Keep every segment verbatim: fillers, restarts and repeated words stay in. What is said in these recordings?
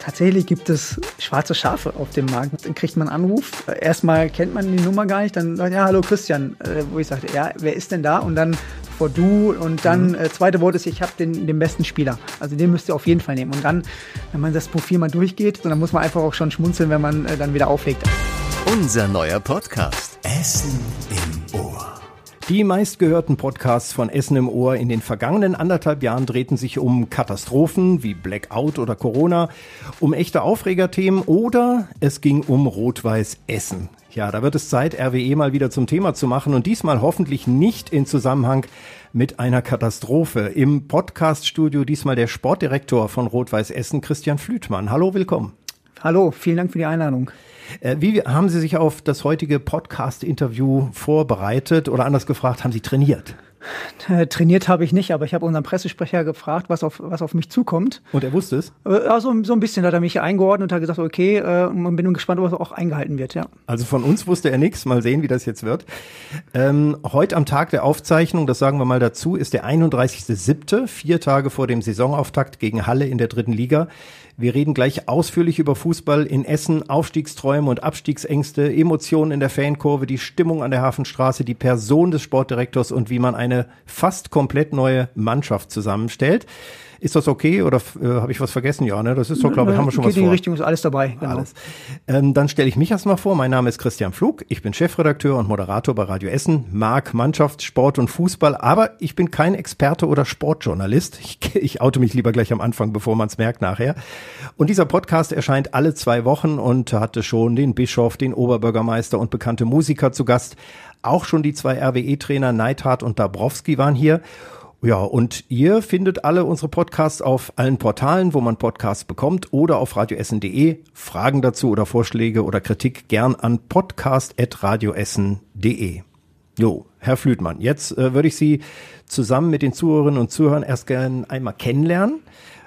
Tatsächlich gibt es schwarze Schafe auf dem Markt. Dann kriegt man einen Anruf. Erstmal kennt man die Nummer gar nicht. Dann sagt, ja, hallo Christian. Wo ich sagte, ja, wer ist denn da? Und dann vor du. Und dann, mhm. äh, zweite Wort ist, ich habe den, den besten Spieler. Also den müsst ihr auf jeden Fall nehmen. Und dann, wenn man das Profil mal durchgeht, dann muss man einfach auch schon schmunzeln, wenn man äh, dann wieder auflegt. Unser neuer Podcast. Essen im Ohr. Die meistgehörten Podcasts von Essen im Ohr in den vergangenen anderthalb Jahren drehten sich um Katastrophen wie Blackout oder Corona, um echte Aufregerthemen oder es ging um Rot-Weiß Essen. Ja, da wird es Zeit, R W E mal wieder zum Thema zu machen und diesmal hoffentlich nicht in Zusammenhang mit einer Katastrophe. Im Podcaststudio diesmal der Sportdirektor von Rot-Weiß Essen, Christian Flütmann. Hallo, willkommen. Hallo, vielen Dank für die Einladung. Wie haben Sie sich auf das heutige Podcast-Interview vorbereitet oder anders gefragt, haben Sie trainiert? Äh, trainiert habe ich nicht, aber ich habe unseren Pressesprecher gefragt, was auf, was auf mich zukommt. Und er wusste es? Äh, also so ein bisschen hat er mich eingeordnet und hat gesagt, okay, äh, und bin gespannt, ob es auch eingehalten wird. Ja. Also von uns wusste er nichts, mal sehen, wie das jetzt wird. Ähm, heute am Tag der Aufzeichnung, das sagen wir mal dazu, ist der einunddreißigster siebte, vier Tage vor dem Saisonauftakt gegen Halle in der dritten Liga. Wir reden gleich ausführlich über Fußball in Essen, Aufstiegsträume und Abstiegsängste, Emotionen in der Fankurve, die Stimmung an der Hafenstraße, die Person des Sportdirektors und wie man eine fast komplett neue Mannschaft zusammenstellt. Ist das okay oder äh, habe ich was vergessen? Ja, ne, das ist doch, glaube ich, haben wir schon Geht was vor. In die Richtung ist alles dabei. Genau. Alles. Ähm, dann stelle ich mich erstmal vor. Mein Name ist Christian Pflug. Ich bin Chefredakteur und Moderator bei Radio Essen, mag Mannschaft, Sport und Fußball, aber ich bin kein Experte oder Sportjournalist. Ich, ich oute mich lieber gleich am Anfang, bevor man es merkt nachher. Und dieser Podcast erscheint alle zwei Wochen und hatte schon den Bischof, den Oberbürgermeister und bekannte Musiker zu Gast. Auch schon die zwei R W E-Trainer Neidhardt und Dabrowski waren hier. Ja, und ihr findet alle unsere Podcasts auf allen Portalen, wo man Podcasts bekommt oder auf radioessen punkt de. Fragen dazu oder Vorschläge oder Kritik gern an podcast at radioessen punkt de. Jo, Herr Flütmann, jetzt äh, würde ich Sie zusammen mit den Zuhörerinnen und Zuhörern erst gerne einmal kennenlernen.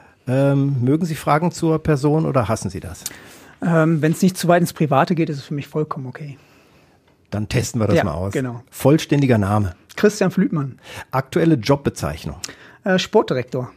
Ähm, mögen Sie Fragen zur Person oder hassen Sie das? Ähm, wenn es nicht zu weit ins Private geht, ist es für mich vollkommen okay. Dann testen wir das ja, mal aus. Genau. Vollständiger Name. Christian Flütmann. Aktuelle Jobbezeichnung. Äh, Sportdirektor.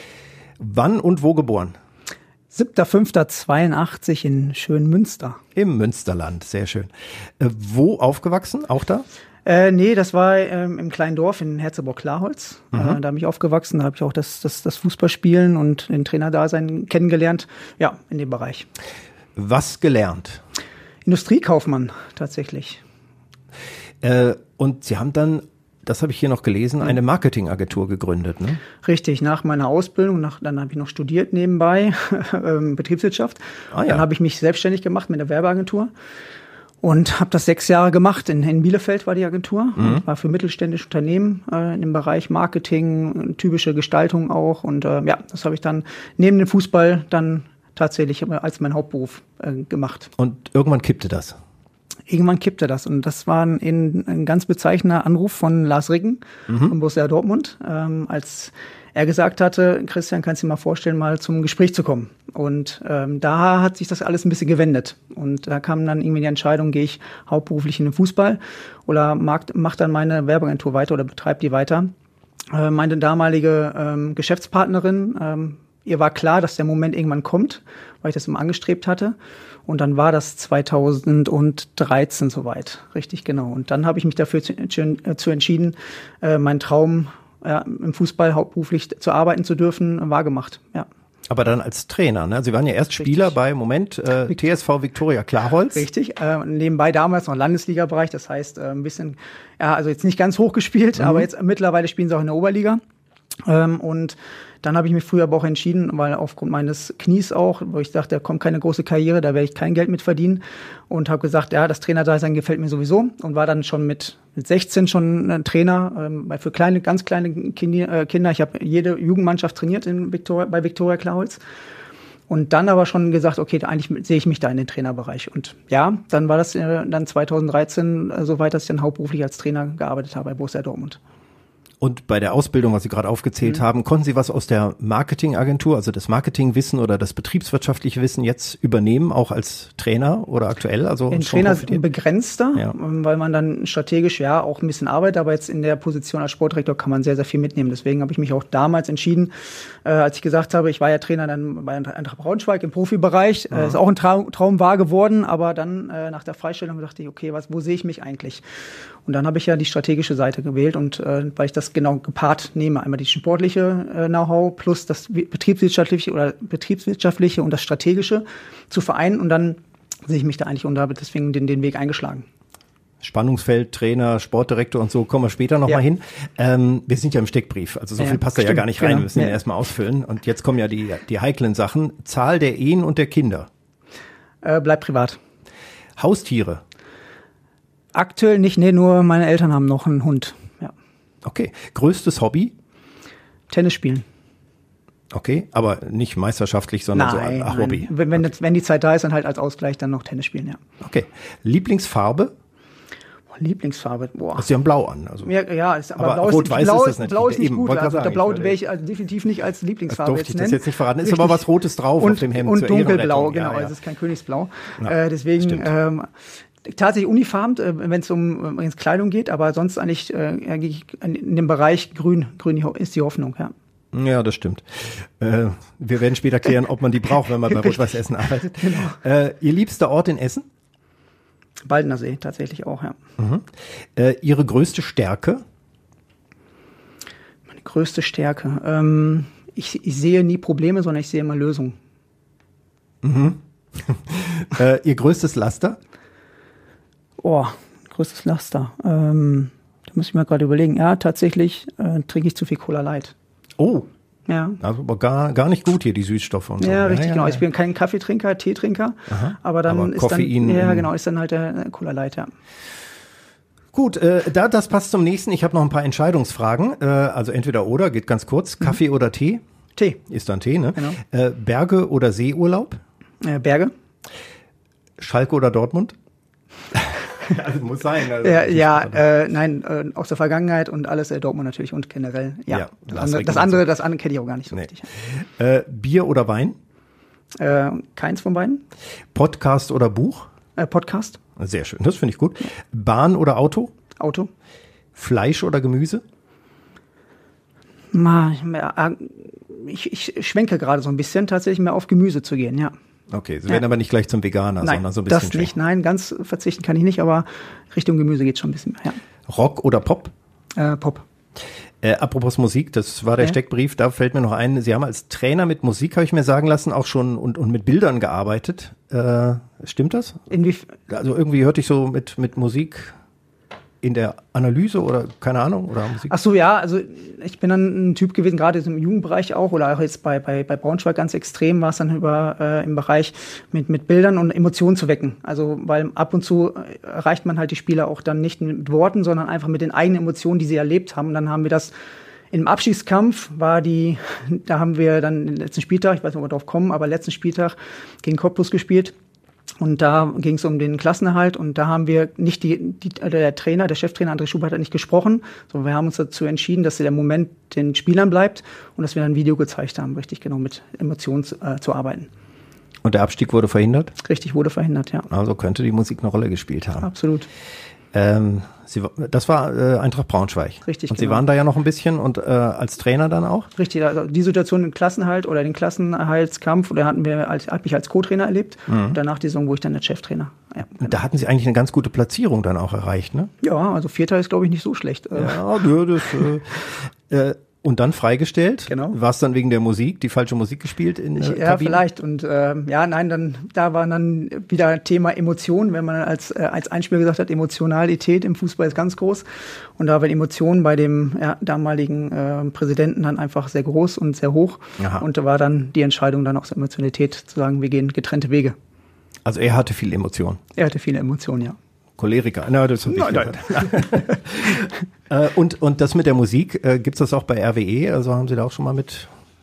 Wann und wo geboren? siebter fünfter zweiundachtzig in Schönmünster. Im Münsterland, sehr schön. Äh, wo aufgewachsen? Auch da? Äh, nee, das war ähm, im kleinen Dorf in Herzeburg-Klarholz. Mhm. Äh, da bin ich aufgewachsen, da habe ich auch das, das, das Fußballspielen und den Trainerdasein kennengelernt. Ja, in dem Bereich. Was gelernt? Industriekaufmann tatsächlich. Äh, und Sie haben dann, das habe ich hier noch gelesen, eine Marketingagentur gegründet, ne? Richtig, nach meiner Ausbildung, nach, dann habe ich noch studiert nebenbei, ähm, Betriebswirtschaft. Ah, ja. Dann habe ich mich selbstständig gemacht mit der Werbeagentur und habe das sechs Jahre gemacht. In, in Bielefeld war die Agentur, mhm. war für mittelständische Unternehmen äh, im Bereich Marketing, typische Gestaltung auch. Und äh, ja, das habe ich dann neben dem Fußball dann tatsächlich als mein Hauptberuf äh, gemacht. Und irgendwann kippte das? Irgendwann kippte das. Und das war ein, ein ganz bezeichnender Anruf von Lars Ricken mhm. von Borussia Dortmund, ähm, als er gesagt hatte, Christian, kannst du dir mal vorstellen, mal zum Gespräch zu kommen. Und ähm, da hat sich das alles ein bisschen gewendet. Und da kam dann irgendwie die Entscheidung, gehe ich hauptberuflich in den Fußball oder mach, mach dann meine Werbeagentur weiter oder betreibe die weiter. Äh, meine damalige ähm, Geschäftspartnerin, ähm, ihr war klar, dass der Moment irgendwann kommt, weil ich das immer angestrebt hatte. Und dann war das zweitausenddreizehn soweit, richtig genau. Und dann habe ich mich dafür zu, zu entschieden, äh, meinen Traum ja, im Fußball hauptberuflich zu arbeiten zu dürfen, wahrgemacht. Ja. Aber dann als Trainer, ne? Sie waren ja erst Spieler Richtig. bei, Moment, äh, T S V Viktoria Klarholz. Richtig, äh, nebenbei damals noch Landesliga-Bereich, das heißt äh, ein bisschen, ja, also jetzt nicht ganz hoch gespielt, mhm. aber jetzt mittlerweile spielen sie auch in der Oberliga. Ähm, und dann habe ich mich früher aber auch entschieden, weil aufgrund meines Knies auch, wo ich dachte, da kommt keine große Karriere, da werde ich kein Geld mit verdienen. Und habe gesagt, ja, das Trainerdasein gefällt mir sowieso. Und war dann schon mit, mit sechzehn schon ein Trainer, ähm, für kleine, ganz kleine Kinder. Äh, Kinder. Ich habe jede Jugendmannschaft trainiert in Viktoria, bei Viktoria Klarholz. Und dann aber schon gesagt, okay, eigentlich sehe ich mich da in den Trainerbereich. Und ja, dann war das äh, dann zweitausenddreizehn äh, so weit, dass ich dann hauptberuflich als Trainer gearbeitet habe bei Borussia Dortmund. Und bei der Ausbildung, was Sie gerade aufgezählt mhm. haben, konnten Sie was aus der Marketingagentur, also das Marketingwissen oder das betriebswirtschaftliche Wissen jetzt übernehmen, auch als Trainer oder aktuell? Also ein Trainer ist begrenzter, ja. weil man dann strategisch ja auch ein bisschen arbeitet, aber jetzt in der Position als Sportdirektor kann man sehr, sehr viel mitnehmen. Deswegen habe ich mich auch damals entschieden, äh, als ich gesagt habe, ich war ja Trainer dann bei Eintracht Braunschweig im Profibereich, äh, ist auch ein Traum, Traum wahr geworden, aber dann äh, nach der Freistellung dachte ich, okay, was, wo sehe ich mich eigentlich? Und dann habe ich ja die strategische Seite gewählt und äh, weil ich das genau gepaart nehme, einmal die sportliche äh, Know-how plus das betriebswirtschaftliche oder betriebswirtschaftliche und das strategische zu vereinen und dann sehe ich mich da eigentlich und habe deswegen den, den Weg eingeschlagen. Spannungsfeld, Trainer, Sportdirektor und so, kommen wir später nochmal ja. hin. Ähm, wir sind ja im Steckbrief, also so ja, viel passt da ja gar nicht rein, genau. wir müssen ja. den erstmal ausfüllen und jetzt kommen ja die, die heiklen Sachen. Zahl der Ehen und der Kinder. Äh, bleibt privat. Haustiere. Aktuell nicht, nee, nur meine Eltern haben noch einen Hund. Ja. Okay. Größtes Hobby? Tennis spielen. Okay, aber nicht meisterschaftlich, sondern nein, so ein nein. Hobby. Wenn, wenn, wenn die Zeit da ist, dann halt als Ausgleich dann noch Tennis spielen, ja. Okay. Lieblingsfarbe? Lieblingsfarbe, boah. Also Sie haben blau an. Also. Ja, ja ist, aber, aber blau, ist, blau, ist, blau, ist, blau ist nicht eben, gut. Also sagen, der Blau wäre ich also definitiv nicht als Lieblingsfarbe das jetzt ich nennen. das jetzt nicht verraten. Ist Richtig. aber was Rotes drauf und, auf dem Hemd. Und dunkelblau, genau. Ja, ja. Es ist kein Königsblau. Ja, äh, deswegen ähm, tatsächlich unifarben, äh, wenn es um äh, Kleidung geht, aber sonst eigentlich äh, in dem Bereich grün. Grün ist die Hoffnung, ja. Ja, das stimmt. Äh, wir werden später klären, ob man die braucht, wenn man bei Rot-Weiß Essen arbeitet. Genau. Äh, Ihr liebster Ort in Essen? Baldener See, tatsächlich auch, ja. Mhm. Äh, Ihre größte Stärke? Meine größte Stärke? Ähm, ich, ich sehe nie Probleme, sondern ich sehe immer Lösungen. Mhm. äh, Ihr größtes Laster? Oh, größtes Laster. Ähm, da muss ich mir gerade überlegen. Ja, tatsächlich äh, trinke ich zu viel Cola Light. Oh. Ja. Also aber gar, gar nicht gut hier, die Süßstoffe und so. Ja, richtig, ja, ja, genau. ja. Ich bin kein Kaffeetrinker, Teetrinker. Aha, aber dann aber ist Koffein dann, ja, genau, ist dann halt der Cola Light, ja. Gut, äh, da, das passt zum nächsten. Ich habe noch ein paar Entscheidungsfragen. Äh, also entweder oder, geht ganz kurz. Kaffee mhm. oder Tee? Tee. Ist dann Tee, ne? Genau. Äh, Berge oder Seeurlaub? Äh, Berge. Schalke oder Dortmund? Also muss sein. Also ja, ja äh, nein, äh, aus der Vergangenheit und alles äh, Dortmund natürlich und generell. Ja, ja das, andere, das andere, das andere kenne ich auch gar nicht so nee. richtig. Äh, Bier oder Wein? Äh, keins von beiden. Podcast oder Buch? Äh, Podcast. Sehr schön, das finde ich gut. Bahn oder Auto? Auto. Fleisch oder Gemüse? Ma, ich, ich schwenke gerade so ein bisschen, tatsächlich mehr auf Gemüse zu gehen, ja. Okay, Sie werden ja. aber nicht gleich zum Veganer, nein, sondern so ein bisschen das nicht, nein, ganz verzichten kann ich nicht, aber Richtung Gemüse geht schon ein bisschen mehr, ja. Rock oder Pop? Äh, Pop. Äh, apropos Musik, das war der ja. Steckbrief, da fällt mir noch ein, Sie haben als Trainer mit Musik, habe ich mir sagen lassen, auch schon und, und mit Bildern gearbeitet. Äh, stimmt das? Inwief- also irgendwie hörte ich so mit, mit Musik in der Analyse oder keine Ahnung oder Musik? Ach so, ja, also ich bin dann ein Typ gewesen, gerade im Jugendbereich auch oder auch jetzt bei bei bei Braunschweig ganz extrem war es dann über äh, im Bereich mit mit Bildern und Emotionen zu wecken. Also weil ab und zu erreicht man halt die Spieler auch dann nicht mit Worten, sondern einfach mit den eigenen Emotionen, die sie erlebt haben. Und dann haben wir das im Abschiedskampf war die, da haben wir dann den letzten Spieltag, ich weiß nicht, ob wir drauf kommen, aber letzten Spieltag gegen Cottbus gespielt. Und da ging es um den Klassenerhalt und da haben wir nicht die, die der Trainer, der Cheftrainer André Schubert hat nicht gesprochen, sondern wir haben uns dazu entschieden, dass der Moment den Spielern bleibt und dass wir dann ein Video gezeigt haben, richtig genau mit Emotionen zu, äh, zu arbeiten. Und der Abstieg wurde verhindert? Richtig, wurde verhindert, ja. Also könnte die Musik eine Rolle gespielt haben. Absolut. Ähm, Sie, das war äh, Eintracht Braunschweig. Richtig, und genau. Sie waren da ja noch ein bisschen und äh, als Trainer dann auch? Richtig, also die Situation im Klassenhalt oder den Klassenerhaltskampf, oder hatten wir als, habe ich als Co-Trainer erlebt. Mhm. Und danach die Saison, wo ich dann der Cheftrainer. Ja, genau. Da hatten Sie eigentlich eine ganz gute Platzierung dann auch erreicht, ne? Ja, also Vierter ist, glaube ich, nicht so schlecht. Ja, das, äh, äh, und dann freigestellt? Genau. War es dann wegen der Musik, die falsche Musik gespielt in äh, Ja, vielleicht. Und äh, ja, nein, dann da war dann wieder Thema Emotionen, wenn man als äh, als Einspieler gesagt hat, Emotionalität im Fußball ist ganz groß. Und da waren Emotionen bei dem ja, damaligen äh, Präsidenten dann einfach sehr groß und sehr hoch. Aha. Und da war dann die Entscheidung dann aus Emotionalität zu sagen, wir gehen getrennte Wege. Also er hatte viel Emotion? Er hatte viele Emotionen, ja. Choleriker, na, das ist nein, nein. äh, und, und das mit der Musik, äh, gibt's das auch bei R W E? Also haben Sie da auch schon mal mit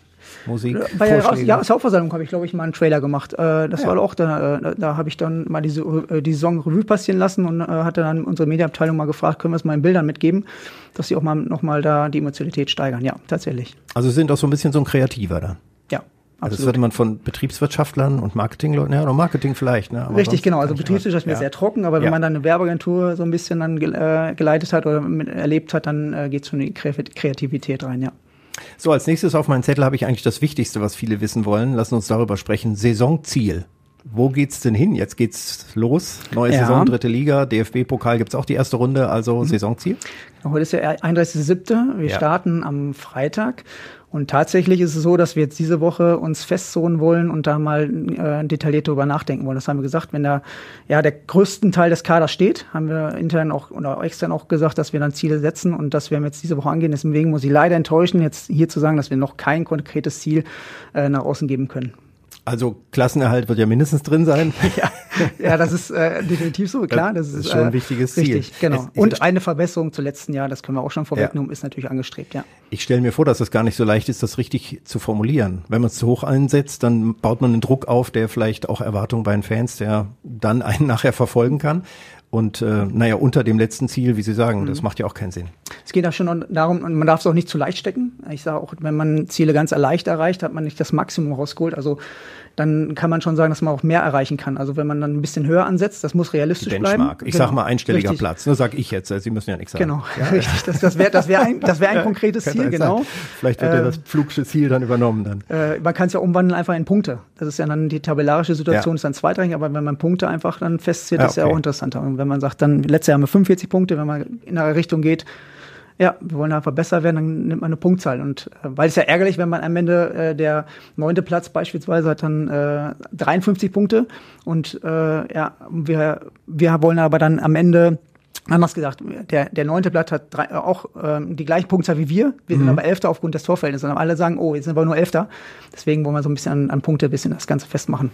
Musik, Bei der Jahreshauptversammlung habe ich, glaube ich, mal einen Trailer gemacht. Äh, das ja. war auch, da, da, da habe ich dann mal diese, die Saison Revue passieren lassen und äh, hatte dann unsere Medienabteilung mal gefragt, können wir es mal in Bildern mitgeben, dass sie auch mal nochmal da die Emotionalität steigern. Ja, tatsächlich. Also sind auch so ein bisschen so ein Kreativer dann. Ja. Also das würde man von Betriebswirtschaftlern und Marketingleuten, ja, oder Marketing vielleicht. Ne? Aber richtig, genau. Also Betriebswirtschaft ist ja. sehr trocken, aber wenn ja. man dann eine Werbeagentur so ein bisschen dann äh, geleitet hat oder mit, erlebt hat, dann äh, geht es schon in die Kreativität rein, ja. So, als nächstes auf meinem Zettel habe ich eigentlich das Wichtigste, was viele wissen wollen. Lassen uns darüber sprechen. Saisonziel. Wo geht's denn hin? Jetzt geht's los. Neue ja. Saison, dritte Liga, D F B-Pokal gibt's auch die erste Runde, also mhm. Saisonziel? Heute ist ja einunddreißigster siebter Wir ja. starten am Freitag. Und tatsächlich ist es so, dass wir jetzt diese Woche uns festzonen wollen und da mal äh, detailliert darüber nachdenken wollen. Das haben wir gesagt, wenn da ja der größten Teil des Kaders steht, haben wir intern auch oder extern auch gesagt, dass wir dann Ziele setzen und das werden wir jetzt diese Woche angehen. Deswegen muss ich leider enttäuschen, jetzt hier zu sagen, dass wir noch kein konkretes Ziel äh, nach außen geben können. Also Klassenerhalt wird ja mindestens drin sein. Ja, ja, das ist äh, definitiv so, klar. Das, das ist schon ein wichtiges Ziel. Richtig, genau. Es, und eine Verbesserung zu letzten Jahr, das können wir auch schon vorwegnehmen, ja. ist natürlich angestrebt, ja. Ich stelle mir vor, dass es gar nicht so leicht ist, das richtig zu formulieren. Wenn man es zu hoch einsetzt, dann baut man einen Druck auf, der vielleicht auch Erwartungen bei den Fans, der dann einen nachher verfolgen kann. Und äh, naja, unter dem letzten Ziel, wie Sie sagen, mhm. das macht ja auch keinen Sinn. Es geht auch schon darum, und man darf es auch nicht zu leicht stecken. Ich sage auch, wenn man Ziele ganz leicht erreicht, hat man nicht das Maximum rausgeholt. Also dann kann man schon sagen, dass man auch mehr erreichen kann. Also wenn man dann ein bisschen höher ansetzt, das muss realistisch bleiben. Benchmark. Ich genau. sag mal einstelliger Richtig. Platz. Nur sag ich jetzt. Sie müssen ja nichts sagen. Genau, ja. richtig. Das, das wäre das wär ein, das wär ein konkretes Ziel, genau. Sein. Vielleicht wird äh, ja das Pflugsche Ziel dann übernommen dann. Äh, man kann es ja umwandeln einfach in Punkte. Das ist ja dann die tabellarische Situation, ja. ist dann zweitrangig, aber wenn man Punkte einfach dann festzieht, ja, okay. ist ja auch interessanter. Und wenn man sagt, dann letztes Jahr haben wir fünfundvierzig Punkte, wenn man in eine Richtung geht, ja, wir wollen einfach besser werden, dann nimmt man eine Punktzahl. Und äh, weil es ja ärgerlich, wenn man am Ende äh, der neunte Platz beispielsweise hat dann äh, dreiundfünfzig Punkte und äh, ja, wir wir wollen aber dann am Ende, anders gesagt, der der neunte Platz hat drei, äh, auch äh, die gleiche Punktzahl wie wir. Wir mhm. sind aber Elfter aufgrund des Torverhältnisses. Und alle sagen, oh, jetzt sind wir nur Elfter. Deswegen wollen wir so ein bisschen an, an Punkte ein bisschen das Ganze festmachen.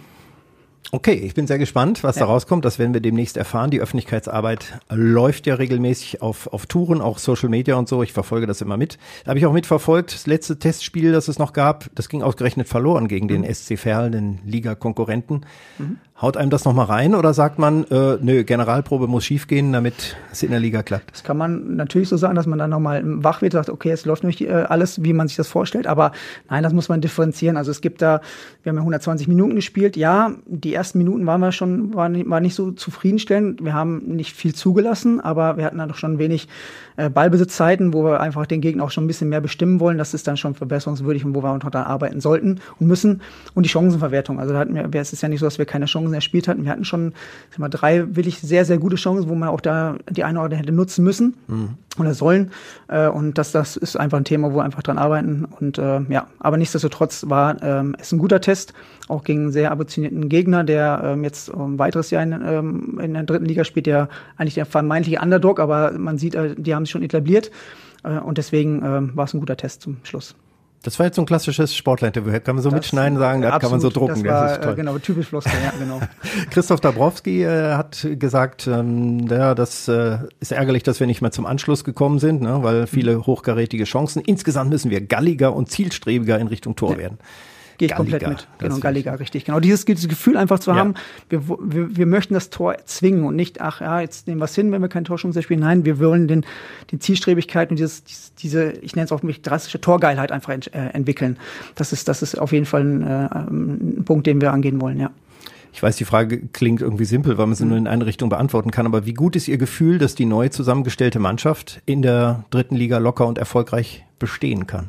Okay, ich bin sehr gespannt, was ja. da rauskommt. Das werden wir demnächst erfahren. Die Öffentlichkeitsarbeit läuft ja regelmäßig auf, auf Touren, auch Social Media und so. Ich verfolge das immer mit. Da habe ich auch mitverfolgt. Das letzte Testspiel, das es noch gab, das ging ausgerechnet verloren gegen den S C Verl, den Liga-Konkurrenten. Mhm. Haut einem das nochmal rein oder sagt man, äh, nö, Generalprobe muss schiefgehen, damit es in der Liga klappt? Das kann man natürlich so sagen, dass man dann nochmal wach wird und sagt, okay, es läuft nicht äh, alles, wie man sich das vorstellt. Aber nein, das muss man differenzieren. Also es gibt da, wir haben ja hundertzwanzig Minuten gespielt. Ja, die ersten Minuten waren wir schon, waren nicht, war nicht so zufriedenstellend. Wir haben nicht viel zugelassen, aber wir hatten dann doch schon wenig äh, Ballbesitzzeiten, wo wir einfach den Gegner auch schon ein bisschen mehr bestimmen wollen. Das ist dann schon verbesserungswürdig und wo wir noch daran arbeiten sollten und müssen. Und die Chancenverwertung. Also da hatten wir, es ist ja nicht so, dass wir keine Chancen erspielt hatten. Wir hatten schon sag mal, drei wirklich sehr, sehr gute Chancen, wo man auch da die eine oder andere hätte nutzen müssen mhm. oder sollen. Äh, und das, das ist einfach ein Thema, wo wir einfach dran arbeiten. Und äh, ja, aber nichtsdestotrotz war ähm, es ein guter Test, auch gegen einen sehr ambitionierten Gegner, der ähm, jetzt ein weiteres Jahr in, ähm, in der dritten Liga spielt, der eigentlich der vermeintliche Underdog, aber man sieht, äh, die haben sich schon etabliert. Äh, und deswegen äh, war es ein guter Test zum Schluss. Das war jetzt so ein klassisches Sportler-Interview. Kann man so das, mitschneiden sagen, das kann man so drucken. Das war, das ist toll. Äh, genau, typisch Floskel, ja, genau. Christoph Dabrowski äh, hat gesagt, ähm, ja, das äh, ist ärgerlich, dass wir nicht mehr zum Anschluss gekommen sind, ne, weil viele mhm. hochkarätige Chancen. Insgesamt müssen wir galliger und zielstrebiger in Richtung Tor ja. werden. Gehe ich Galliga, komplett mit. Genau, Galliga, richtig. Genau, dieses, dieses Gefühl einfach zu ja. haben, wir, wir, wir möchten das Tor erzwingen und nicht, ach ja, jetzt nehmen wir es hin, wenn wir keine Torchancen erspielen. Nein, wir wollen den, die Zielstrebigkeit und dieses, diese, ich nenne es auch mich drastische Torgeilheit einfach ent, äh, entwickeln. Das ist, das ist auf jeden Fall ein, äh, ein Punkt, den wir angehen wollen, ja. Ich weiß, die Frage klingt irgendwie simpel, weil man sie mhm. nur in eine Richtung beantworten kann. Aber wie gut ist Ihr Gefühl, dass die neu zusammengestellte Mannschaft in der dritten Liga locker und erfolgreich bestehen kann?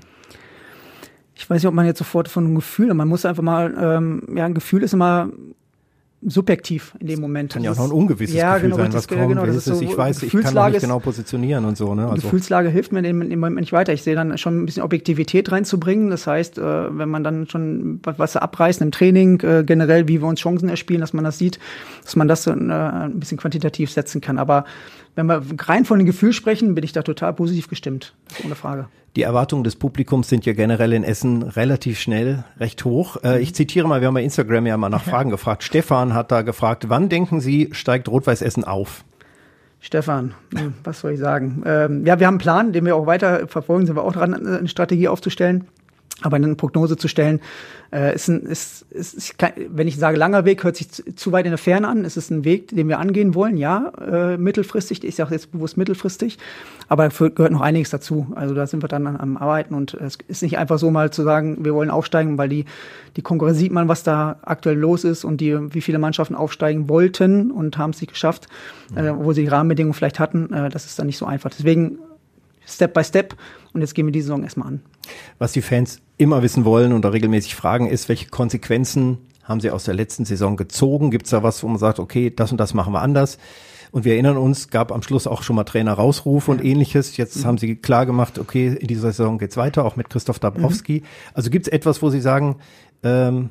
Ich weiß nicht, ob man jetzt sofort von einem Gefühl, man muss einfach mal, ähm, ja, ein Gefühl ist immer subjektiv in dem Moment. Kann ja auch noch ein ungewisses ja, Gefühl genau, sein, was kommt. Genau, das ist so, ich weiß, ich kann noch nicht genau positionieren und so. Ne? Also Gefühlslage hilft mir in dem Moment nicht weiter. Ich sehe dann schon ein bisschen Objektivität reinzubringen. Das heißt, äh, wenn man dann schon was abreißt im Training, äh, generell, wie wir uns Chancen erspielen, dass man das sieht, dass man das äh, ein bisschen quantitativ setzen kann. Aber wenn wir rein von dem Gefühl sprechen, bin ich da total positiv gestimmt. Ohne Frage. Die Erwartungen des Publikums sind ja generell in Essen relativ schnell recht hoch. Äh, ich zitiere mal, wir haben bei Instagram ja mal nach Fragen ja. gefragt. Stefan hat da gefragt, wann denken Sie, steigt Rot-Weiß Essen auf? Stefan, was soll ich sagen? Ähm, ja, wir haben einen Plan, den wir auch weiter verfolgen, sind wir auch dran, eine Strategie aufzustellen. Aber eine Prognose zu stellen, äh, ist, ein, ist, ist, ist kein, wenn ich sage langer Weg, hört sich zu, zu weit in der Ferne an. Es ist ein Weg, den wir angehen wollen, ja, äh, mittelfristig, ist ja auch jetzt bewusst mittelfristig, aber dafür gehört noch einiges dazu. Also da sind wir dann am Arbeiten und es ist nicht einfach so mal zu sagen, wir wollen aufsteigen, weil die, die Konkurrenz sieht man, was da aktuell los ist und die, wie viele Mannschaften aufsteigen wollten und haben es nicht geschafft, mhm. äh, wo sie die Rahmenbedingungen vielleicht hatten. Äh, das ist dann nicht so einfach. Deswegen Step by Step und jetzt gehen wir die Saison erstmal an. Was die Fans immer wissen wollen und da regelmäßig fragen ist, welche Konsequenzen haben sie aus der letzten Saison gezogen? Gibt es da was, wo man sagt, okay, das und das machen wir anders? Und wir erinnern uns, gab am Schluss auch schon mal Trainer-Rausrufe und ähnliches. Jetzt mhm. haben sie klar gemacht, okay, in dieser Saison geht's weiter, auch mit Christoph Dabrowski. Mhm. Also gibt es etwas, wo sie sagen, ähm,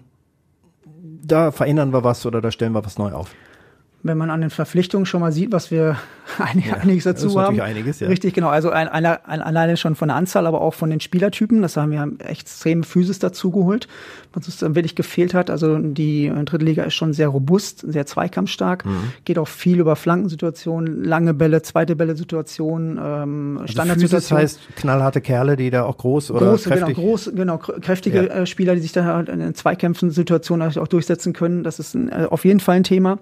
da verändern wir was oder da stellen wir was neu auf? Wenn man an den Verpflichtungen schon mal sieht, was wir einig, ja, einiges dazu das ist haben. Einiges, ja. Richtig, genau. Also ein, ein, ein, alleine schon von der Anzahl, aber auch von den Spielertypen. Das haben wir extreme Physis dazu geholt, was uns dann wirklich gefehlt hat. Also die dritte Liga ist schon sehr robust, sehr zweikampfstark. Mhm. Geht auch viel über Flankensituationen, lange Bälle, zweite Bälle-Situationen, ähm, also Standardsituationen. Das heißt knallharte Kerle, die da auch groß oder groß, kräftig? Genau, groß, genau, kräftige ja. Spieler, die sich da in Zweikämpfen-Situationen auch durchsetzen können. Das ist ein, auf jeden Fall ein Thema.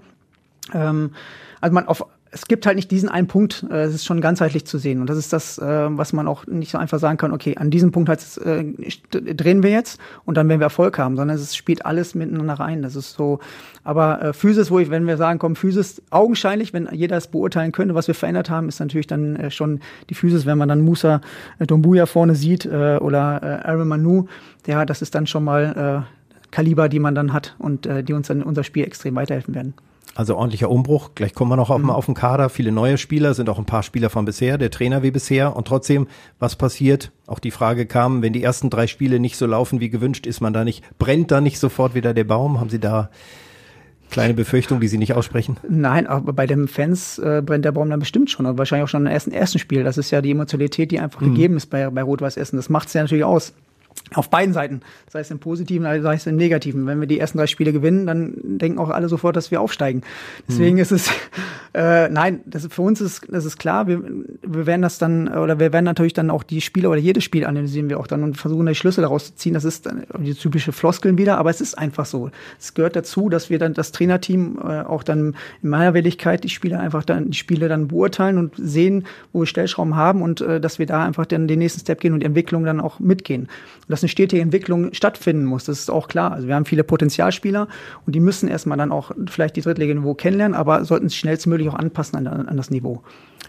Ähm, also man auf, es gibt halt nicht diesen einen Punkt, äh, es ist schon ganzheitlich zu sehen und das ist das, äh, was man auch nicht so einfach sagen kann, okay, an diesem Punkt halt, äh, drehen wir jetzt und dann werden wir Erfolg haben, sondern es spielt alles miteinander rein, das ist so, aber äh, Physis, wo ich, wenn wir sagen, komm, Physis, augenscheinlich, wenn jeder es beurteilen könnte, was wir verändert haben, ist natürlich dann äh, schon die Physis, wenn man dann Musa äh, Doumbouya vorne sieht äh, oder äh, Aaron Manu, ja, das ist dann schon mal äh, Kaliber, die man dann hat und äh, die uns dann in unser Spiel extrem weiterhelfen werden. Also ordentlicher Umbruch. Gleich kommen wir noch auf, mhm. mal auf den Kader. Viele neue Spieler, sind auch ein paar Spieler von bisher, der Trainer wie bisher. Und trotzdem, was passiert? Auch die Frage kam, wenn die ersten drei Spiele nicht so laufen wie gewünscht, ist man da nicht, brennt da nicht sofort wieder der Baum? Haben Sie da kleine Befürchtungen, die Sie nicht aussprechen? Nein, aber bei den Fans äh, brennt der Baum dann bestimmt schon. Und wahrscheinlich auch schon im ersten, ersten Spiel. Das ist ja die Emotionalität, die einfach mhm. gegeben ist bei, bei Rot-Weiß Essen. Das macht es ja natürlich aus. Auf beiden Seiten, sei es im Positiven, sei es im Negativen. Wenn wir die ersten drei Spiele gewinnen, dann denken auch alle sofort, dass wir aufsteigen. Deswegen mhm. ist es, äh, nein, das für uns ist, das ist klar. Wir, wir werden das dann, oder wir werden natürlich dann auch die Spiele oder jedes Spiel analysieren wir auch dann und versuchen, die Schlüsse daraus zu ziehen. Das ist dann die typische Floskeln wieder, aber es ist einfach so. Es gehört dazu, dass wir dann das Trainerteam äh, auch dann in meiner Willigkeit die Spiele einfach dann, die Spiele dann beurteilen und sehen, wo wir Stellschrauben haben und äh, dass wir da einfach dann den nächsten Step gehen und die Entwicklung dann auch mitgehen. Und dass eine stetige Entwicklung stattfinden muss, das ist auch klar. Also wir haben viele Potenzialspieler und die müssen erstmal dann auch vielleicht die Drittliga-Niveau kennenlernen, aber sollten sich schnellstmöglich auch anpassen an, an das Niveau.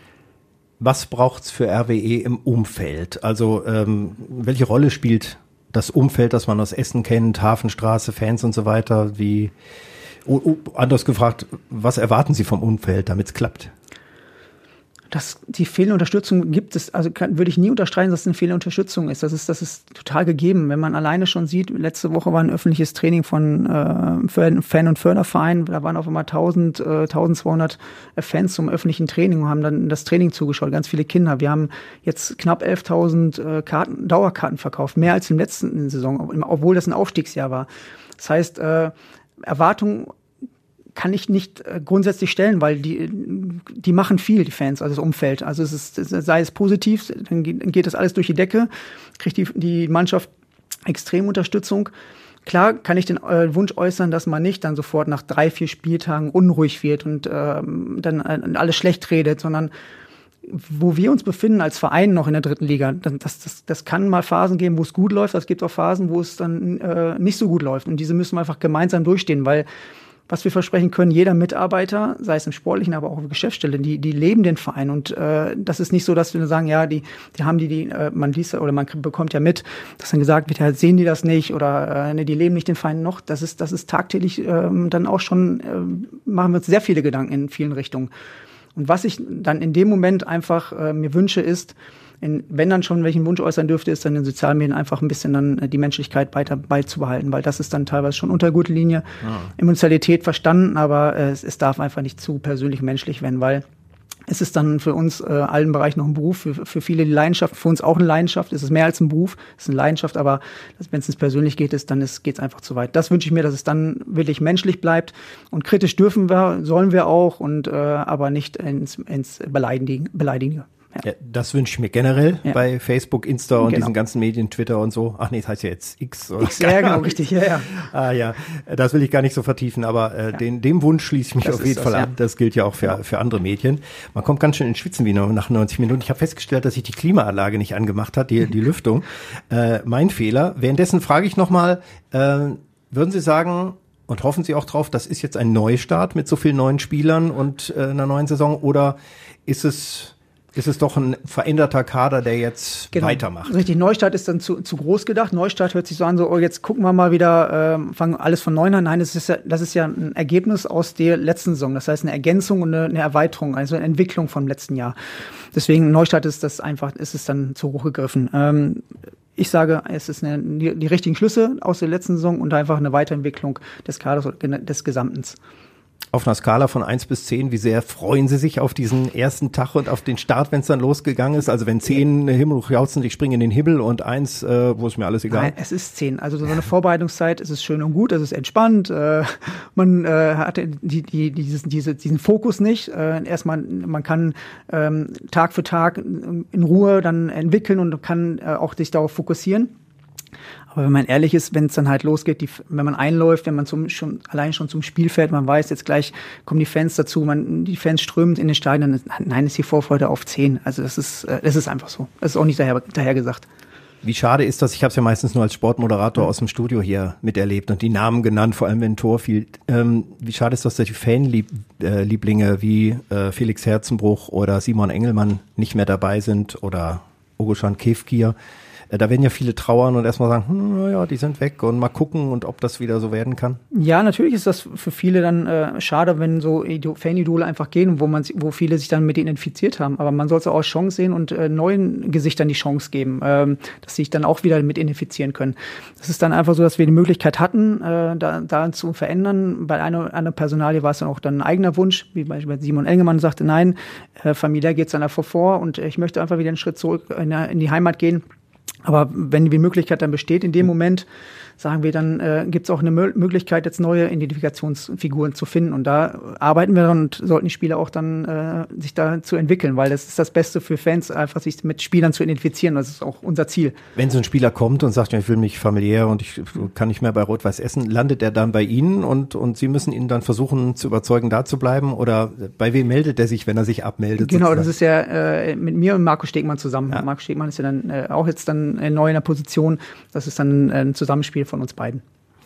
Was braucht's für R W E im Umfeld? Also ähm, welche Rolle spielt das Umfeld, das man aus Essen kennt, Hafenstraße, Fans und so weiter? Wie oh, oh, anders gefragt, was erwarten Sie vom Umfeld, damit es klappt? Dass die fehlende Unterstützung gibt es, also kann, würde ich nie unterstreichen, dass es eine fehlende Unterstützung ist. Das ist, das ist total gegeben. Wenn man alleine schon sieht, letzte Woche war ein öffentliches Training von äh, Fan- und Förderverein, da waren auf einmal tausend, äh, eintausendzweihundert Fans zum öffentlichen Training und haben dann das Training zugeschaut, ganz viele Kinder. Wir haben jetzt knapp elftausend äh, Karten, Dauerkarten verkauft, mehr als im letzten Saison, obwohl das ein Aufstiegsjahr war. Das heißt, äh, Erwartungen kann ich nicht äh, grundsätzlich stellen, weil die die machen viel, die Fans, also das Umfeld. Also es ist, sei es positiv, dann geht, dann geht das alles durch die Decke, kriegt die, die Mannschaft extrem Unterstützung. Klar kann ich den äh, Wunsch äußern, dass man nicht dann sofort nach drei, vier Spieltagen unruhig wird und ähm, dann äh, alles schlecht redet, sondern wo wir uns befinden als Verein noch in der dritten Liga, das, das, das kann mal Phasen geben, wo es gut läuft, es gibt auch Phasen, wo es dann äh, nicht so gut läuft. Und diese müssen wir einfach gemeinsam durchstehen, weil was wir versprechen können, jeder Mitarbeiter, sei es im Sportlichen, aber auch auf der Geschäftsstelle, die, die leben den Verein. Und äh, das ist nicht so, dass wir sagen, ja, die, die haben die, die äh, man liest oder man bekommt ja mit, dass dann gesagt wird, ja, sehen die das nicht oder äh, nee, die leben nicht den Verein noch. Das ist, das ist tagtäglich äh, dann auch schon, äh, machen wir uns sehr viele Gedanken in vielen Richtungen. Und was ich dann in dem Moment einfach äh, mir wünsche, ist, in, wenn dann schon welchen Wunsch äußern dürfte, ist dann in den Sozialmedien einfach ein bisschen dann die Menschlichkeit weiter beizubehalten, weil das ist dann teilweise schon unter Gürtellinie, ah. Emotionalität verstanden, aber äh, es, es darf einfach nicht zu persönlich menschlich werden, weil es ist dann für uns äh, allen Bereichen noch ein Beruf, für, für viele die Leidenschaft, für uns auch eine Leidenschaft, es ist mehr als ein Beruf, es ist eine Leidenschaft, aber wenn es ins persönlich geht, ist, dann geht es einfach zu weit. Das wünsche ich mir, dass es dann wirklich menschlich bleibt und kritisch dürfen wir, sollen wir auch, und äh, aber nicht ins, ins Beleidigen, Beleidigen. Ja. Ja, das wünsche ich mir generell ja. bei Facebook, Insta und genau. diesen ganzen Medien, Twitter und so. Ach nee, das heißt ja jetzt X. Oder X, ja, genau, richtig, ja, ja. Ah ja, das will ich gar nicht so vertiefen, aber äh, ja. den, dem Wunsch schließe ich mich das auf jeden Fall das, ab. Ja. Das gilt ja auch für, ja. für andere Medien. Man kommt ganz schön ins Schwitzen wie nach neunzig Minuten. Ich habe festgestellt, dass sich die Klimaanlage nicht angemacht hat, die, die Lüftung. Äh, mein Fehler. Währenddessen frage ich nochmal, äh, würden Sie sagen, und hoffen Sie auch drauf, das ist jetzt ein Neustart mit so vielen neuen Spielern und äh, einer neuen Saison, oder ist es... Ist es doch ein veränderter Kader, der jetzt genau. weitermacht? Richtig, Neustart ist dann zu, zu groß gedacht. Neustart hört sich so an, so, oh, jetzt gucken wir mal wieder, äh, fangen alles von neuem an. Nein, das ist ja, das ist ja ein Ergebnis aus der letzten Saison. Das heißt, eine Ergänzung und eine, eine Erweiterung, also eine Entwicklung vom letzten Jahr. Deswegen, Neustart ist das einfach, ist es dann zu hoch gegriffen. Ähm, ich sage, es ist eine, die, die richtigen Schlüsse aus der letzten Saison und einfach eine Weiterentwicklung des Kaders, des Gesamtens. Auf einer Skala von eins bis zehn, wie sehr freuen Sie sich auf diesen ersten Tag und auf den Start, wenn es dann losgegangen ist? Also wenn zehn Himmel hochjauchzen, ich springe in den Himmel und eins, äh, wo ist mir alles egal? Nein, es ist zehn. Also so eine Vorbereitungszeit, es ist schön und gut, es ist entspannt. Äh, man äh, hat die, die, dieses, diese, diesen Fokus nicht. Äh, erstmal, man kann ähm, Tag für Tag in Ruhe dann entwickeln und kann äh, auch sich darauf fokussieren. Aber wenn man ehrlich ist, wenn es dann halt losgeht, die, wenn man einläuft, wenn man zum, schon allein schon zum Spiel fährt, man weiß, jetzt gleich kommen die Fans dazu, man, die Fans strömen in den Stadien, dann, nein, ist die Vorfreude auf zehn. Also das ist, das ist einfach so. Das ist auch nicht daher, daher gesagt. Wie schade ist das, ich habe es ja meistens nur als Sportmoderator aus dem Studio hier miterlebt und die Namen genannt, vor allem wenn ein Tor fiel. Ähm, wie schade ist das, dass die Fanlieblinge wie äh, Felix Herzenbruch oder Simon Engelmann nicht mehr dabei sind oder Ogoshan Kevkir. Da werden ja viele trauern und erstmal sagen, hm, naja, die sind weg und mal gucken und ob das wieder so werden kann. Ja, natürlich ist das für viele dann äh, schade, wenn so Fanidole einfach gehen, wo man, wo viele sich dann mit ihnen infiziert haben. Aber man soll es auch als Chance sehen und äh, neuen Gesichtern die Chance geben, ähm, dass sie sich dann auch wieder mit infizieren können. Das ist dann einfach so, dass wir die Möglichkeit hatten, äh, da, da zu verändern. Bei einer, einer Personalie war es dann auch dann ein eigener Wunsch, wie beispielsweise Simon Engelmann sagte, nein, äh, familiär geht es dann einfach vor und ich möchte einfach wieder einen Schritt zurück in, in die Heimat gehen. Aber wenn die Möglichkeit dann besteht, in dem Moment, sagen wir, dann äh, gibt es auch eine Mö- Möglichkeit, jetzt neue Identifikationsfiguren zu finden. Und da arbeiten wir und sollten die Spieler auch dann äh, sich da zu entwickeln, weil das ist das Beste für Fans, einfach sich mit Spielern zu identifizieren. Das ist auch unser Ziel. Wenn so ein Spieler kommt und sagt, ja, ich will mich familiär und ich kann nicht mehr bei Rot-Weiß essen, landet er dann bei Ihnen und, und Sie müssen ihn dann versuchen zu überzeugen, da zu bleiben? Oder bei wem meldet er sich, wenn er sich abmeldet? Genau, sozusagen? Das ist ja äh, mit mir und Marco Stegmann zusammen. Ja. Marco Stegmann ist ja dann äh, auch jetzt dann äh, neu in der Position. Das ist dann äh, ein Zusammenspiel von uns beiden.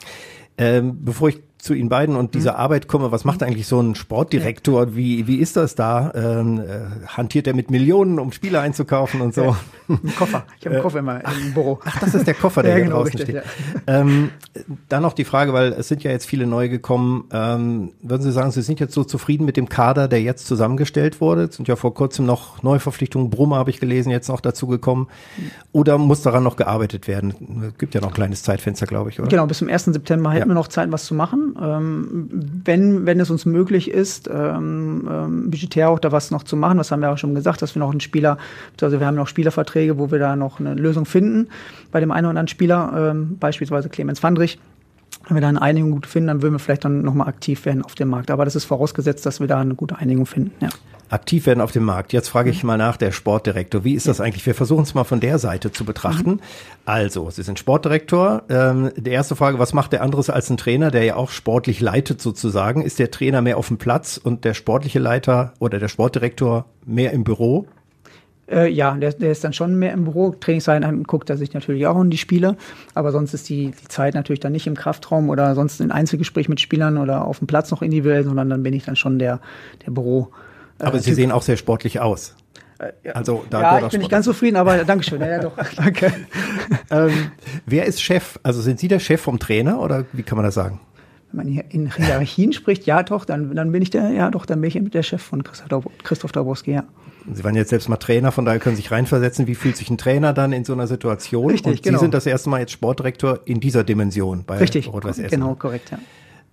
Ähm, bevor ich zu Ihnen beiden und dieser mhm. Arbeit komme, was macht eigentlich so ein Sportdirektor? Wie, wie ist das da? Ähm, äh, hantiert er mit Millionen, um Spieler einzukaufen und so? Ja, ein Koffer. Ich habe einen Koffer immer im Büro. Ach, das ist der Koffer, der ja, hier genau, draußen richtig, steht. Ja. Ähm, dann noch die Frage, weil es sind ja jetzt viele neu gekommen. Ähm, würden Sie sagen, Sie sind jetzt so zufrieden mit dem Kader, der jetzt zusammengestellt wurde? Es sind ja vor kurzem noch Neuverpflichtungen. Brummer habe ich gelesen, jetzt noch dazu gekommen. Oder muss daran noch gearbeitet werden? Es gibt ja noch ein kleines Zeitfenster, glaube ich, oder? Genau, bis zum ersten September hätten ja. wir noch Zeit, was zu machen. Ähm, wenn, wenn es uns möglich ist, ähm, ähm, budgetär auch da was noch zu machen, das haben wir auch schon gesagt, dass wir noch einen Spieler, also wir haben noch Spielerverträge, wo wir da noch eine Lösung finden bei dem einen oder anderen Spieler, ähm, beispielsweise Clemens Vandrich. Wenn wir da eine Einigung gut finden, dann würden wir vielleicht dann nochmal aktiv werden auf dem Markt. Aber das ist vorausgesetzt, dass wir da eine gute Einigung finden, ja. Aktiv werden auf dem Markt. Jetzt frage ich mal nach, der Sportdirektor. Wie ist das eigentlich? Wir versuchen es mal von der Seite zu betrachten. Mhm. Also, Sie sind Sportdirektor. Ähm, die erste Frage, was macht der anderes als ein Trainer, der ja auch sportlich leitet sozusagen? Ist der Trainer mehr auf dem Platz und der sportliche Leiter oder der Sportdirektor mehr im Büro? Äh, ja, der, der ist dann schon mehr im Büro. Trainingseinheiten guckt er sich natürlich auch in die Spiele. Aber sonst ist die, die Zeit natürlich dann nicht im Kraftraum oder sonst in Einzelgespräch mit Spielern oder auf dem Platz noch individuell, sondern dann bin ich dann schon der, der Büro. Aber äh, Sie typ. sehen auch sehr sportlich aus. Äh, ja, also, da ja ich bin nicht ganz zufrieden, aber Dankeschön. Ja, ja, doch. Danke. ähm, wer ist Chef? Also sind Sie der Chef vom Trainer oder wie kann man das sagen? Wenn man hier in Hierarchien spricht, ja doch, dann, dann bin ich der, ja doch, dann bin ich der Chef von Christoph, Christoph Dabrowski, ja. Sie waren jetzt selbst mal Trainer, von daher können Sie sich reinversetzen. Wie fühlt sich ein Trainer dann in so einer Situation? Richtig, und genau. Sie sind das erste Mal jetzt Sportdirektor in dieser Dimension bei Richtig, Rot-Weiß Essen. Genau, korrekt, ja.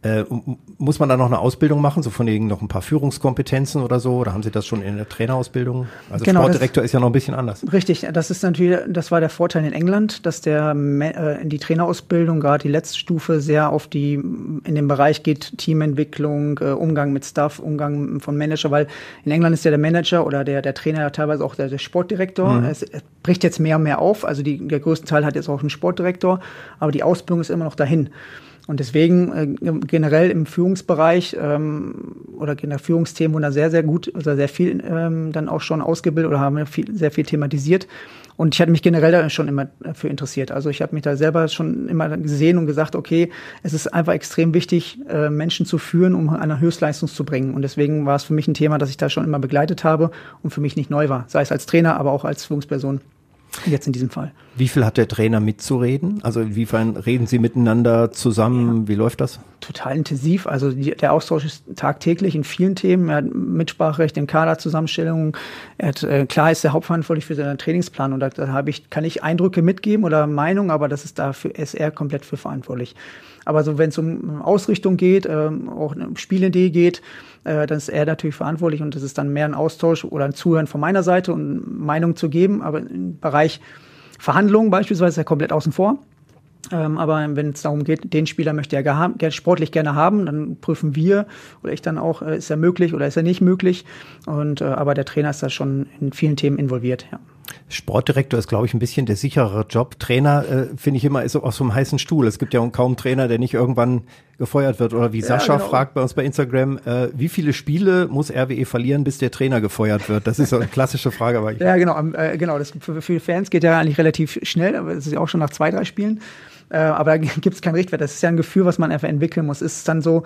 Äh, muss man da noch eine Ausbildung machen, so von wegen noch ein paar Führungskompetenzen oder so? Oder haben Sie das schon in der Trainerausbildung? Also genau, Sportdirektor ist ja noch ein bisschen anders. Richtig, das ist natürlich, das war der Vorteil in England, dass der äh, in die Trainerausbildung, gerade die letzte Stufe, sehr auf die, in den Bereich geht, Teamentwicklung, äh, Umgang mit Staff, Umgang von Manager, weil in England ist ja der Manager oder der, der Trainer ja teilweise auch der, der Sportdirektor. Mhm. Es, es bricht jetzt mehr und mehr auf, also die, der größte Teil hat jetzt auch einen Sportdirektor, aber die Ausbildung ist immer noch dahin. Und deswegen äh, generell im Führungsbereich ähm, oder in der Führungsthemen wurden da sehr, sehr gut, also sehr viel ähm, dann auch schon ausgebildet oder haben viel, sehr viel thematisiert. Und ich hatte mich generell da schon immer dafür interessiert. Also ich habe mich da selber schon immer gesehen und gesagt, okay, es ist einfach extrem wichtig, äh, Menschen zu führen, um eine Höchstleistung zu bringen. Und deswegen war es für mich ein Thema, das ich da schon immer begleitet habe und für mich nicht neu war. Sei es als Trainer, aber auch als Führungsperson. Jetzt in diesem Fall. Wie viel hat der Trainer mitzureden? Also inwiefern reden Sie miteinander zusammen? Ja. Wie läuft das? Total intensiv. Also die, der Austausch ist tagtäglich in vielen Themen. Er hat Mitspracherecht in Kaderzusammenstellungen. Er hat, äh, klar ist er hauptverantwortlich für seinen Trainingsplan und da, da habe ich, kann ich Eindrücke mitgeben oder Meinung, aber das ist dafür, ist er komplett für verantwortlich. Aber so, wenn es um Ausrichtung geht, ähm, auch eine Spielidee geht, äh, dann ist er natürlich verantwortlich und das ist dann mehr ein Austausch oder ein Zuhören von meiner Seite und Meinung zu geben. Aber im Bereich Verhandlungen beispielsweise ist er komplett außen vor. Ähm, aber wenn es darum geht, den Spieler möchte er geha- gerne, sportlich gerne haben, dann prüfen wir oder ich dann auch, äh, ist er möglich oder ist er nicht möglich. Und äh, aber der Trainer ist da schon in vielen Themen involviert, ja. Sportdirektor ist, glaube ich, ein bisschen der sicherere Job. Trainer, äh, finde ich immer, ist auf so einem heißen Stuhl. Es gibt ja kaum einen Trainer, der nicht irgendwann gefeuert wird. Oder wie Sascha ja, genau. fragt bei uns bei Instagram, äh, wie viele Spiele muss R W E verlieren, bis der Trainer gefeuert wird? Das ist so eine klassische Frage. Aber ich ja, genau. Äh, genau. Das für viele Fans geht ja eigentlich relativ schnell, aber es ist ja auch schon nach zwei, drei Spielen. Äh, aber da gibt es keinen Richtwert. Das ist ja ein Gefühl, was man einfach entwickeln muss. Ist es dann so,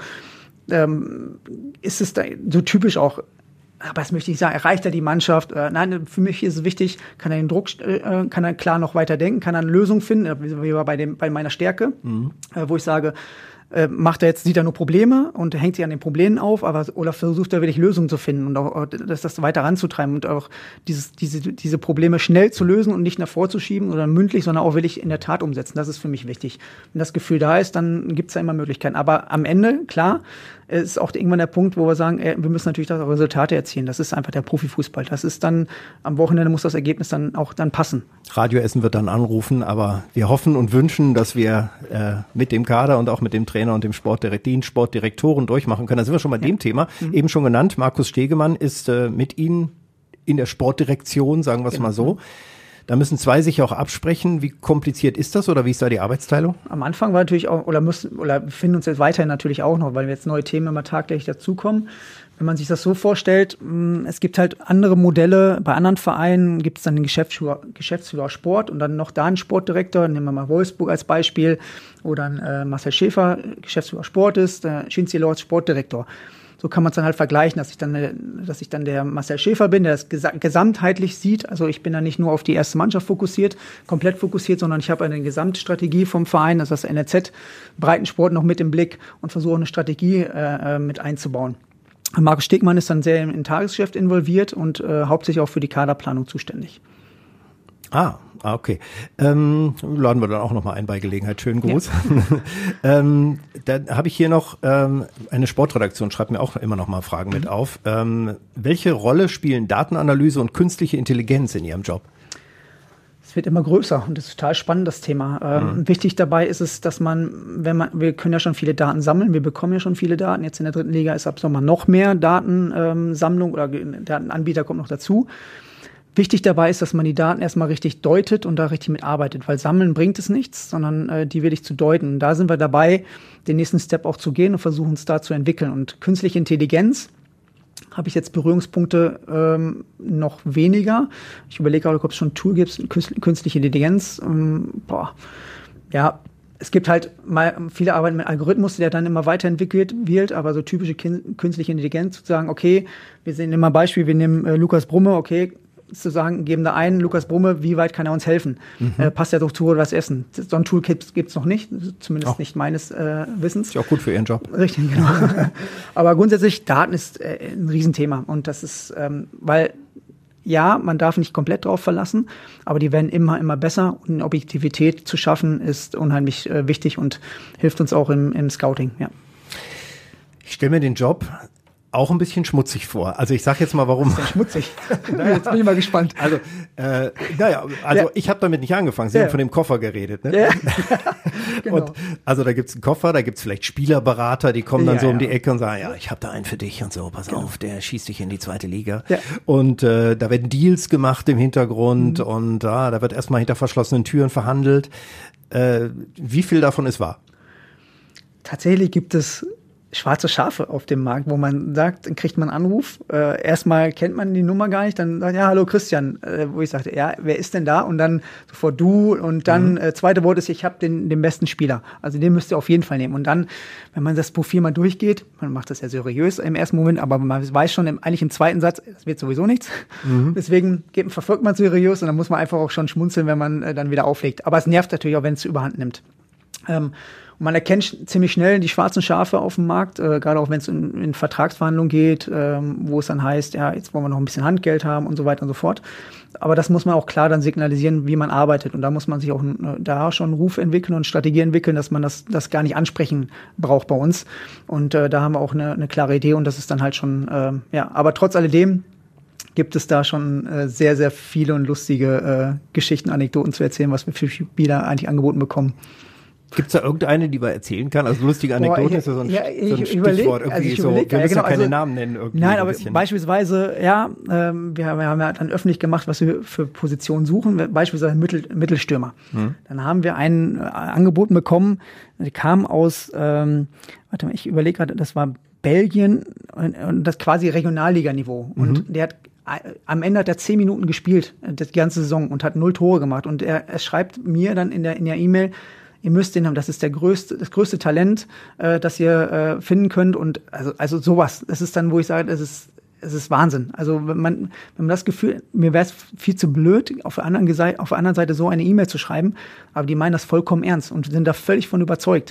ähm, ist es da so typisch auch, aber das möchte ich sagen, erreicht er die Mannschaft? Äh, nein, für mich ist es wichtig, kann er den Druck, äh, kann er klar noch weiter denken, kann er eine Lösung finden, wie bei, dem, bei meiner Stärke, mhm. äh, wo ich sage, äh, macht er jetzt, sieht er nur Probleme und hängt sich an den Problemen auf, aber oder versucht er wirklich Lösungen zu finden und auch das, das weiter ranzutreiben und auch dieses, diese, diese Probleme schnell zu lösen und nicht nach vorzuschieben oder mündlich, sondern auch wirklich in der Tat umsetzen. Das ist für mich wichtig. Wenn das Gefühl da ist, dann gibt es ja immer Möglichkeiten. Aber am Ende, klar, ist auch irgendwann der Punkt, wo wir sagen, ey, wir müssen natürlich auch Resultate erzielen. Das ist einfach der Profifußball. Das ist dann, am Wochenende muss das Ergebnis dann auch dann passen. Radio Essen wird dann anrufen, aber wir hoffen und wünschen, dass wir äh, mit dem Kader und auch mit dem Trainer und dem Sportdirekt- den Sportdirektoren durchmachen können. Da sind wir schon bei ja. dem Thema. Mhm. Eben schon genannt, Markus Stegemann ist äh, mit Ihnen in der Sportdirektion, sagen wir es genau. mal so. Da müssen zwei sich auch absprechen. Wie kompliziert ist das oder wie ist da die Arbeitsteilung? Am Anfang war natürlich auch, oder müssen, oder befinden uns jetzt weiterhin natürlich auch noch, weil wir jetzt neue Themen immer tagtäglich dazukommen. Wenn man sich das so vorstellt, es gibt halt andere Modelle. Bei anderen Vereinen gibt es dann den Geschäftsführer, Geschäftsführer Sport und dann noch da einen Sportdirektor. Nehmen wir mal Wolfsburg als Beispiel, wo dann äh, Marcel Schäfer Geschäftsführer Sport ist, äh, Shinzi Lords Sportdirektor. So kann man es dann halt vergleichen, dass ich dann, dass ich dann der Marcel Schäfer bin, der das gesamtheitlich sieht. Also ich bin da nicht nur auf die erste Mannschaft fokussiert, komplett fokussiert, sondern ich habe eine Gesamtstrategie vom Verein, also das N R Z, Breitensport noch mit im Blick und versuche eine Strategie äh, mit einzubauen. Markus Stegmann ist dann sehr im Tagesgeschäft involviert und äh, hauptsächlich auch für die Kaderplanung zuständig. Ah, okay. Ähm, laden wir dann auch nochmal ein bei Gelegenheit. Schönen Gruß. Ja. ähm, dann habe ich hier noch ähm, eine Sportredaktion, schreibt mir auch immer noch mal Fragen mhm. mit auf. Ähm, welche Rolle spielen Datenanalyse und künstliche Intelligenz in Ihrem Job? Es wird immer größer und das ist total spannend, das Thema. Ähm, mhm. Wichtig dabei ist es, dass man, wenn man, wir können ja schon viele Daten sammeln, wir bekommen ja schon viele Daten. Jetzt in der dritten Liga ist ab Sommer noch mehr Datensammlung oder Datenanbieter kommt noch dazu. Wichtig dabei ist, dass man die Daten erstmal richtig deutet und da richtig mitarbeitet, weil sammeln bringt es nichts, sondern äh, die wirklich zu deuten. Und da sind wir dabei, den nächsten Step auch zu gehen und versuchen es da zu entwickeln. Und künstliche Intelligenz habe ich jetzt Berührungspunkte ähm, noch weniger. Ich überlege auch, ob es schon ein Tool gibt, künstliche Intelligenz. Ähm, boah, ja, es gibt halt mal viele Arbeiten mit Algorithmus, der dann immer weiterentwickelt wird, aber so typische künstliche Intelligenz, zu sagen, okay, wir sehen immer Beispiel, wir nehmen äh, Lukas Brumme, okay, zu sagen, geben da ein, Lukas Brumme, wie weit kann er uns helfen? Mhm. Äh, passt er doch zu oder was essen? So ein Tool gibt es noch nicht, zumindest oh. nicht meines äh, Wissens. Ist ja auch gut für Ihren Job. Richtig, genau. Aber grundsätzlich, Daten ist äh, ein Riesenthema und das ist, ähm, weil ja, man darf nicht komplett drauf verlassen, aber die werden immer, immer besser und Objektivität zu schaffen ist unheimlich äh, wichtig und hilft uns auch im, im Scouting, ja. stelle mir den Job auch ein bisschen schmutzig vor. Also ich sage jetzt mal, warum. Das ist ja schmutzig. Jetzt bin ich mal gespannt. Also, äh, naja, also ja. ich habe damit nicht angefangen. Sie ja. haben von dem Koffer geredet. Ne? Ja. Genau. Und also da gibt's einen Koffer, da gibt's vielleicht Spielerberater, die kommen dann ja, so um ja. die Ecke und sagen, ja, ich habe da einen für dich und so, pass genau. auf, der schießt dich in die zweite Liga. Ja. Und äh, da werden Deals gemacht im Hintergrund mhm. und ah, da wird erstmal hinter verschlossenen Türen verhandelt. Äh, wie viel davon ist wahr? Tatsächlich gibt es schwarze Schafe auf dem Markt, wo man sagt, dann kriegt man einen Anruf. Äh, erstmal kennt man die Nummer gar nicht, dann sagt, ja, hallo Christian, äh, wo ich sagte, ja, wer ist denn da? Und dann sofort du und dann mhm. äh, zweite Wort ist, ich habe den, den besten Spieler. Also den müsst ihr auf jeden Fall nehmen. Und dann, wenn man das Profil mal durchgeht, man macht das ja seriös im ersten Moment, aber man weiß schon im, eigentlich im zweiten Satz, das wird sowieso nichts. Mhm. Deswegen geht, verfolgt man seriös und dann muss man einfach auch schon schmunzeln, wenn man äh, dann wieder auflegt. Aber es nervt natürlich auch, wenn es überhand nimmt. Ähm, Und man erkennt ziemlich schnell die schwarzen Schafe auf dem Markt, äh, gerade auch wenn es in, in Vertragsverhandlungen geht, ähm, wo es dann heißt, ja, jetzt wollen wir noch ein bisschen Handgeld haben und so weiter und so fort. Aber das muss man auch klar dann signalisieren, wie man arbeitet. Und da muss man sich auch äh, da schon einen Ruf entwickeln und Strategie entwickeln, dass man das, das gar nicht ansprechen braucht bei uns. Und äh, da haben wir auch eine, eine klare Idee und das ist dann halt schon, äh, ja, aber trotz alledem gibt es da schon äh, sehr, sehr viele und lustige äh, Geschichten, Anekdoten zu erzählen, was wir für Spieler eigentlich angeboten bekommen. Gibt's da irgendeine, die man erzähhlen kann? Also lustige Anekdoten ist ja so ein, ja, so ein Stichwort. Überleg, irgendwie also ich so, überleg, wir müssen ja, genau, ja keine also, Namen nennen. Irgendwie nein, so aber beispielsweise, ja, ähm, wir, wir haben ja dann öffentlich gemacht, was wir für Positionen suchen, beispielsweise Mittel, Mittelstürmer. Hm. Dann haben wir einen äh, angeboten bekommen, der kam aus, ähm, warte mal, ich überlege gerade, das war Belgien und, und das quasi Regionalliganiveau. Mhm. Und der hat am Ende hat er zehn Minuten gespielt, die ganze Saison, und hat null Tore gemacht. Und er, er schreibt mir dann in der in der E-Mail, ihr müsst den haben, das ist der größte, das größte Talent, äh, das ihr äh, finden könnt. Und also, also sowas, das ist dann, wo ich sage, das ist, es ist Wahnsinn. Also wenn man, wenn man das Gefühl, mir wäre es viel zu blöd, auf der anderen Seite, auf der anderen Seite so eine E-Mail zu schreiben, aber die meinen das vollkommen ernst und sind da völlig von überzeugt.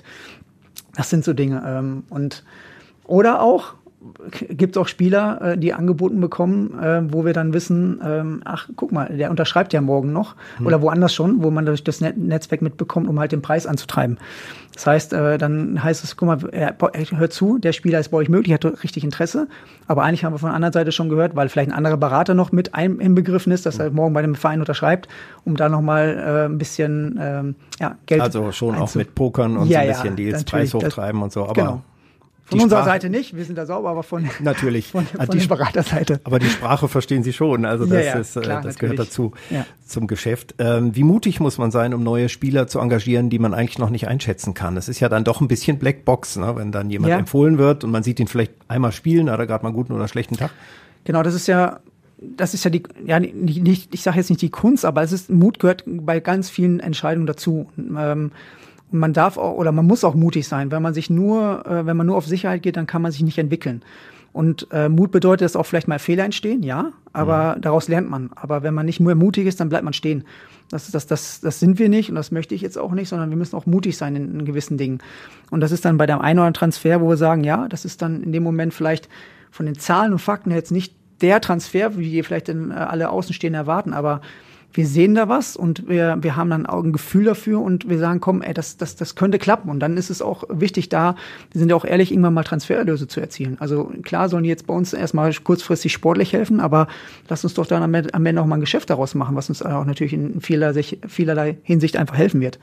Das sind so Dinge. Ähm, und oder auch gibt es auch Spieler, äh, die angeboten bekommen, äh, wo wir dann wissen, ähm, ach, guck mal, der unterschreibt ja morgen noch hm. oder woanders schon, wo man durch das Net- Netzwerk mitbekommt, um halt den Preis anzutreiben. Das heißt, äh, dann heißt es, guck mal, er, er hört zu, der Spieler ist bei euch möglich, hat richtig Interesse, aber eigentlich haben wir von der anderen Seite schon gehört, weil vielleicht ein anderer Berater noch mit ein, inbegriffen ist, dass er morgen bei dem Verein unterschreibt, um da nochmal äh, ein bisschen ähm, ja, Geld Also schon einzu- auch mit Pokern und ja, so ein bisschen ja, Deals, Preis hochtreiben und so, aber genau. Von unserer Seite nicht, wir sind da sauber, aber von, natürlich. von, von die, der Beraterseite. Aber die Sprache verstehen Sie schon, also das, ja, ja, ist, klar, das gehört dazu, ja. zum Geschäft. Ähm, wie mutig muss man sein, um neue Spieler zu engagieren, die man eigentlich noch nicht einschätzen kann? Das ist ja dann doch ein bisschen Blackbox, ne? Wenn dann jemand ja. empfohlen wird und man sieht ihn vielleicht einmal spielen, hat er gerade mal einen guten oder schlechten Tag. Genau, das ist ja, das ist ja die, ja nicht, nicht ich sage jetzt nicht die Kunst, aber es ist, Mut gehört bei ganz vielen Entscheidungen dazu. Ähm, Man darf auch, oder man muss auch mutig sein. Wenn man sich nur, äh, wenn man nur auf Sicherheit geht, dann kann man sich nicht entwickeln. Und äh, Mut bedeutet, dass auch vielleicht mal Fehler entstehen, ja, aber mhm. daraus lernt man. Aber wenn man nicht nur mutig ist, dann bleibt man stehen. Das, das, das, das sind wir nicht und das möchte ich jetzt auch nicht, sondern wir müssen auch mutig sein in, in gewissen Dingen. Und das ist dann bei dem einen oder anderen Transfer, wo wir sagen, ja, das ist dann in dem Moment vielleicht von den Zahlen und Fakten her jetzt nicht der Transfer, wie vielleicht denn, äh, alle Außenstehenden erwarten, aber wir sehen da was und wir, wir haben dann auch ein Gefühl dafür und wir sagen, komm, ey, das, das, das könnte klappen. Und dann ist es auch wichtig, da, wir sind ja auch ehrlich, irgendwann mal Transfererlöse zu erzielen. Also klar sollen die jetzt bei uns erstmal kurzfristig sportlich helfen, aber lass uns doch dann am Ende, am Ende auch mal ein Geschäft daraus machen, was uns auch natürlich in vielerlei, vielerlei Hinsicht einfach helfen wird.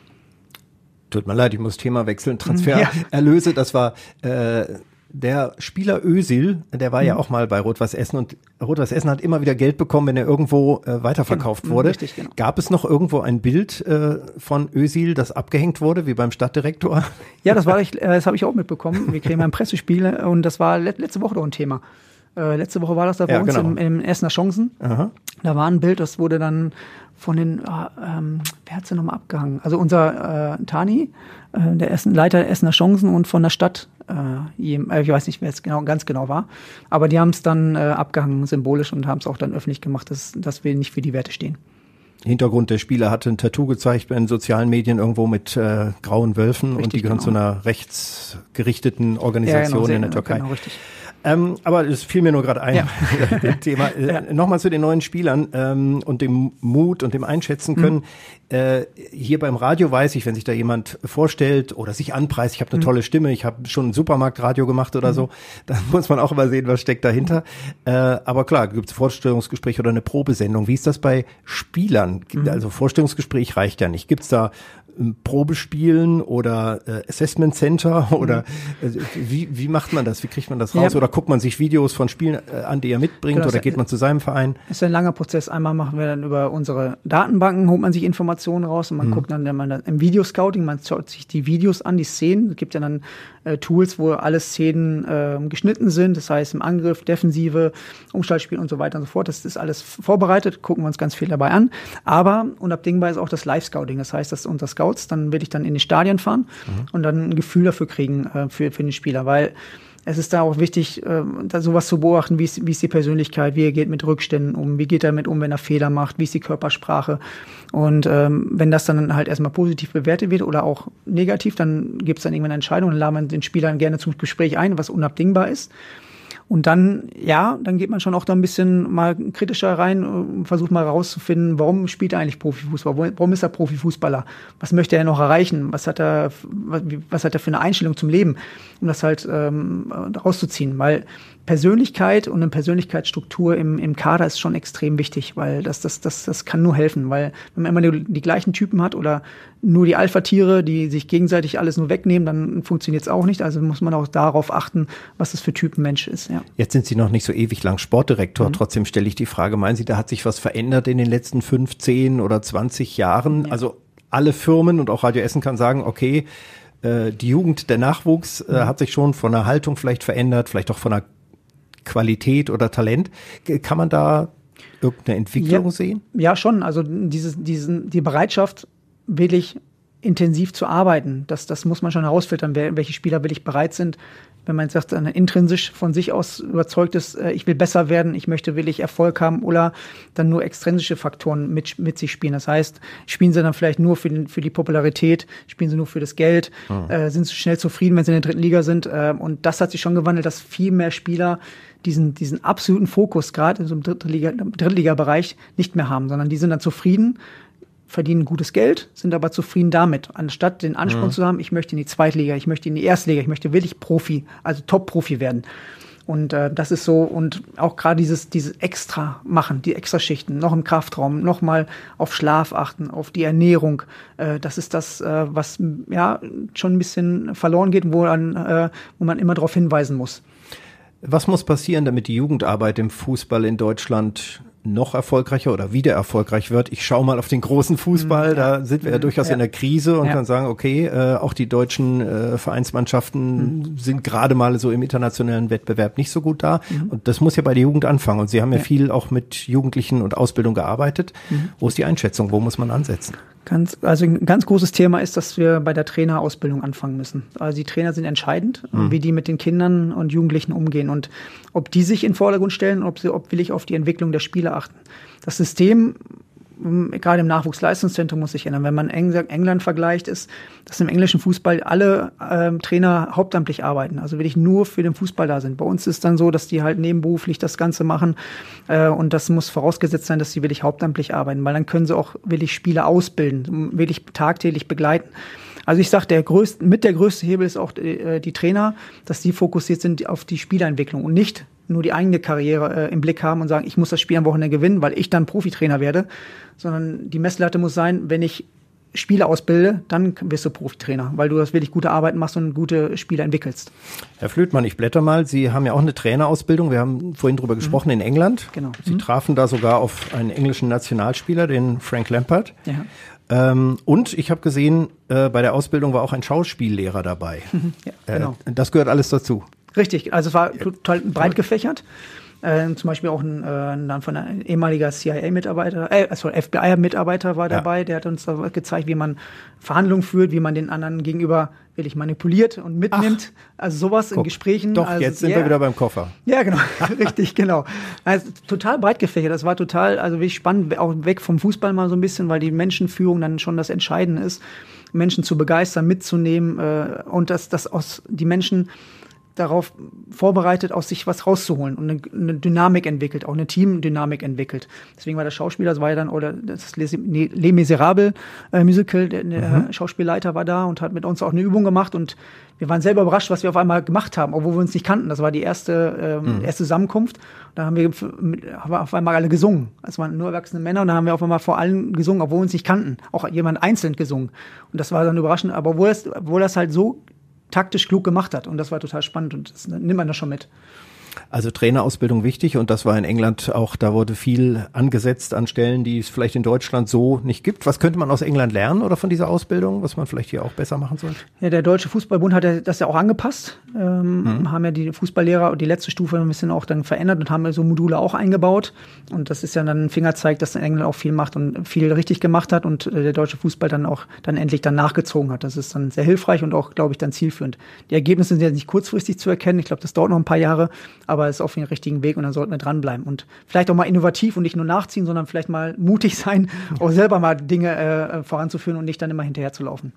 Tut mir leid, ich muss Thema wechseln. Transfererlöse, ja. Das war äh, der Spieler Özil, der war mhm. ja auch mal bei Rot-Weiß Essen und Rot-Weiß Essen hat immer wieder Geld bekommen, wenn er irgendwo äh, weiterverkauft genau. wurde. Richtig, genau. Gab es noch irgendwo ein Bild äh, von Özil, das abgehängt wurde, wie beim Stadtdirektor? Ja, das war ich, äh, das habe ich auch mitbekommen. Wir kriegen ein Pressespiel und das war let- letzte Woche doch ein Thema. Äh, letzte Woche war das da bei ja, uns genau. im, im Essener Chancen. Aha. Da war ein Bild, das wurde dann von den, äh, ähm, wer hat's denn nochmal abgehangen? Also unser äh, Tani, äh, der Essen, Leiter der Essener Chancen und von der Stadt, äh, ich weiß nicht, wer es genau, ganz genau war, aber die haben es dann äh, abgehangen, symbolisch, und haben es auch dann öffentlich gemacht, dass, dass wir nicht für die Werte stehen. Hintergrund der Spieler hatte ein Tattoo gezeigt in sozialen Medien irgendwo mit äh, grauen Wölfen. Richtig, und die gehören genau. zu einer rechtsgerichteten Organisation ja, genau, in der Türkei. Genau, richtig. Ähm, aber es fiel mir nur gerade ein, ja. dem Thema. Äh, ja. Nochmal zu den neuen Spielern ähm, und dem Mut und dem Einschätzen können. Mhm. Äh, hier beim Radio weiß ich, wenn sich da jemand vorstellt oder sich anpreist, ich habe eine mhm. tolle Stimme, ich habe schon ein Supermarktradio gemacht oder mhm. so, dann muss man auch immer sehen, was steckt dahinter. Äh, aber klar, gibt es Vorstellungsgespräch oder eine Probesendung. Wie ist das bei Spielern? Mhm. Also Vorstellungsgespräch reicht ja nicht. Gibt es da Probespielen oder äh, Assessment Center oder äh, wie, wie macht man das? Wie kriegt man das raus? Ja. Oder guckt man sich Videos von Spielen äh, an, die er mitbringt genau, oder geht man zu seinem Verein? Das ist ein langer Prozess. Einmal machen wir dann über unsere Datenbanken, holt man sich Informationen raus und man mhm. guckt dann, wenn man dann im Videoscouting, man schaut sich die Videos an, die Szenen. Es gibt ja dann äh, Tools, wo alle Szenen äh, geschnitten sind, das heißt im Angriff, Defensive, Umschaltspiel und so weiter und so fort. Das ist alles vorbereitet, gucken wir uns ganz viel dabei an. Aber unabdingbar ist auch das Live-Scouting. Das heißt, dass unser Scout dann will ich dann in die Stadien fahren mhm. und dann ein Gefühl dafür kriegen äh, für, für den Spieler, weil es ist da auch wichtig, äh, da sowas zu beobachten, wie ist, wie ist die Persönlichkeit, wie er geht mit Rückständen um, wie geht er damit um, wenn er Fehler macht, wie ist die Körpersprache und ähm, wenn das dann halt erstmal positiv bewertet wird oder auch negativ, dann gibt es dann irgendwann eine Entscheidung und laden wir den Spielern gerne zum Gespräch ein, was unabdingbar ist. Und dann, ja, dann geht man schon auch da ein bisschen mal kritischer rein und versucht mal rauszufinden, warum spielt er eigentlich Profifußball? Warum ist er Profifußballer? Was möchte er noch erreichen? Was hat er, was hat er für eine Einstellung zum Leben? Um das halt ähm, rauszuziehen, weil Persönlichkeit und eine Persönlichkeitsstruktur im, im Kader ist schon extrem wichtig, weil das, das, das, das kann nur helfen, weil wenn man immer die, die gleichen Typen hat oder nur die Alpha-Tiere, die sich gegenseitig alles nur wegnehmen, dann funktioniert es auch nicht. Also muss man auch darauf achten, was das für Typen Mensch ist. Ja. Jetzt sind Sie noch nicht so ewig lang Sportdirektor. Mhm. Trotzdem stelle ich die Frage, meinen Sie, da hat sich was verändert in den letzten fünfzehn oder zwanzig Jahren? Ja. Also alle Firmen und auch Radio Essen kann sagen, okay, äh, die Jugend, der Nachwuchs äh, mhm. hat sich schon von der Haltung vielleicht verändert, vielleicht auch von der Qualität oder Talent. Kann man da irgendeine Entwicklung ja, sehen? Ja, schon. Also dieses, diesen, die Bereitschaft, wirklich intensiv zu arbeiten, das, das muss man schon herausfiltern, welche Spieler wirklich bereit sind. Wenn man jetzt sagt, intrinsisch von sich aus überzeugt ist, ich will besser werden, ich möchte wirklich Erfolg haben, oder dann nur extrinsische Faktoren mit, mit sich spielen. Das heißt, spielen sie dann vielleicht nur für, den, für die Popularität, spielen sie nur für das Geld, mhm. äh, sind sie schnell zufrieden, wenn sie in der dritten Liga sind. Äh, und das hat sich schon gewandelt, dass viel mehr Spieler diesen, diesen absoluten Fokus gerade in so einem Drittliga, Drittliga-Bereich nicht mehr haben, sondern die sind dann zufrieden, verdienen gutes Geld, sind aber zufrieden damit, anstatt den Anspruch mhm. zu haben, ich möchte in die Zweitliga, ich möchte in die Erstliga, ich möchte wirklich Profi, also Top-Profi werden. Und äh, das ist so, und auch gerade dieses dieses extra machen, die Extraschichten, noch im Kraftraum, noch mal auf Schlaf achten, auf die Ernährung, äh, das ist das, äh, was ja schon ein bisschen verloren geht, wo, an, äh, wo man immer darauf hinweisen muss. Was muss passieren, damit die Jugendarbeit im Fußball in Deutschland noch erfolgreicher oder wieder erfolgreich wird? Ich schaue mal auf den großen Fußball, da sind wir ja durchaus ja. in der Krise und ja. kann sagen, okay, äh, auch die deutschen äh, Vereinsmannschaften mhm. sind gerade mal so im internationalen Wettbewerb nicht so gut da. Mhm. Und das muss ja bei der Jugend anfangen. Und Sie haben ja, ja. viel auch mit Jugendlichen und Ausbildung gearbeitet. Mhm. Wo ist die Einschätzung? Wo muss man ansetzen? Ganz, also ein ganz großes Thema ist, dass wir bei der Trainerausbildung anfangen müssen. Also die Trainer sind entscheidend, mhm. wie die mit den Kindern und Jugendlichen umgehen und ob die sich in den Vordergrund stellen, ob sie, ob will ich auf die Entwicklung der Spieler achten. Das System, gerade im Nachwuchsleistungszentrum, muss sich ändern. Wenn man England vergleicht, ist, dass im englischen Fußball alle ähm, Trainer hauptamtlich arbeiten, also wirklich nur für den Fußball da sind. Bei uns ist dann so, dass die halt nebenberuflich das Ganze machen äh, und das muss vorausgesetzt sein, dass sie wirklich hauptamtlich arbeiten, weil dann können sie auch wirklich Spieler ausbilden, wirklich tagtäglich begleiten. Also ich sage, der größte, mit der größte Hebel ist auch die, die Trainer, dass die fokussiert sind auf die Spielerentwicklung und nicht nur die eigene Karriere äh, im Blick haben und sagen, ich muss das Spiel am Wochenende gewinnen, weil ich dann Profitrainer werde, sondern die Messlatte muss sein, wenn ich Spieler ausbilde, dann wirst du Profitrainer, weil du das wirklich gute Arbeit machst und gute Spieler entwickelst. Herr Flötmann, ich blätter mal. Sie haben ja auch eine Trainerausbildung. Wir haben vorhin drüber gesprochen, mhm. in England. Genau. Sie mhm. trafen da sogar auf einen englischen Nationalspieler, den Frank Lampard. Ja. Ähm, und ich habe gesehen, äh, bei der Ausbildung war auch ein Schauspiellehrer dabei. Mhm. Ja, genau. Äh, das gehört alles dazu. Richtig, also es war total breit gefächert. Äh, zum Beispiel auch ein, äh, ein von einem ehemaliger C I A-Mitarbeiter, äh, also F B I-Mitarbeiter war dabei, ja. Der hat uns da gezeigt, wie man Verhandlungen führt, wie man den anderen gegenüber wirklich manipuliert und mitnimmt. Ach, also sowas guck, in Gesprächen. Doch, also, jetzt sind yeah. wir wieder beim Koffer. Ja, genau, richtig, genau. Also total breit gefächert. Das war total, also wirklich spannend, auch weg vom Fußball mal so ein bisschen, weil die Menschenführung dann schon das Entscheidende ist, Menschen zu begeistern, mitzunehmen äh, und dass das aus die Menschen darauf vorbereitet, aus sich was rauszuholen und eine, eine Dynamik entwickelt, auch eine Teamdynamik entwickelt. Deswegen war der Schauspieler, das war ja dann, oder das Les, Les Miserables äh, Musical, der, der mhm. Schauspielleiter war da und hat mit uns auch eine Übung gemacht und wir waren selber überrascht, was wir auf einmal gemacht haben, obwohl wir uns nicht kannten. Das war die erste, ähm, mhm. erste Zusammenkunft. Da haben wir, haben wir auf einmal alle gesungen. Es waren nur erwachsene Männer und da haben wir auf einmal vor allen gesungen, obwohl wir uns nicht kannten. Auch jemand einzeln gesungen. Und das war dann überraschend, aber obwohl das, obwohl das halt so taktisch klug gemacht hat. Und das war total spannend und das nimmt man da schon mit. Also Trainerausbildung wichtig und das war in England auch, da wurde viel angesetzt an Stellen, die es vielleicht in Deutschland so nicht gibt. Was könnte man aus England lernen oder von dieser Ausbildung, was man vielleicht hier auch besser machen sollte? Ja, der Deutsche Fußballbund hat ja das ja auch angepasst, ähm, mhm. haben ja die Fußballlehrer die letzte Stufe ein bisschen auch dann verändert und haben ja so Module auch eingebaut und das ist ja dann ein Fingerzeig, dass in England auch viel macht und viel richtig gemacht hat und äh, der deutsche Fußball dann auch dann endlich dann nachgezogen hat. Das ist dann sehr hilfreich und auch, glaube ich, dann zielführend. Die Ergebnisse sind ja nicht kurzfristig zu erkennen, ich glaube, das dauert noch ein paar Jahre, aber es ist auf den richtigen Weg und dann sollten wir dranbleiben und vielleicht auch mal innovativ und nicht nur nachziehen, sondern vielleicht mal mutig sein, auch selber mal Dinge äh, voranzuführen und nicht dann immer hinterher zu laufen.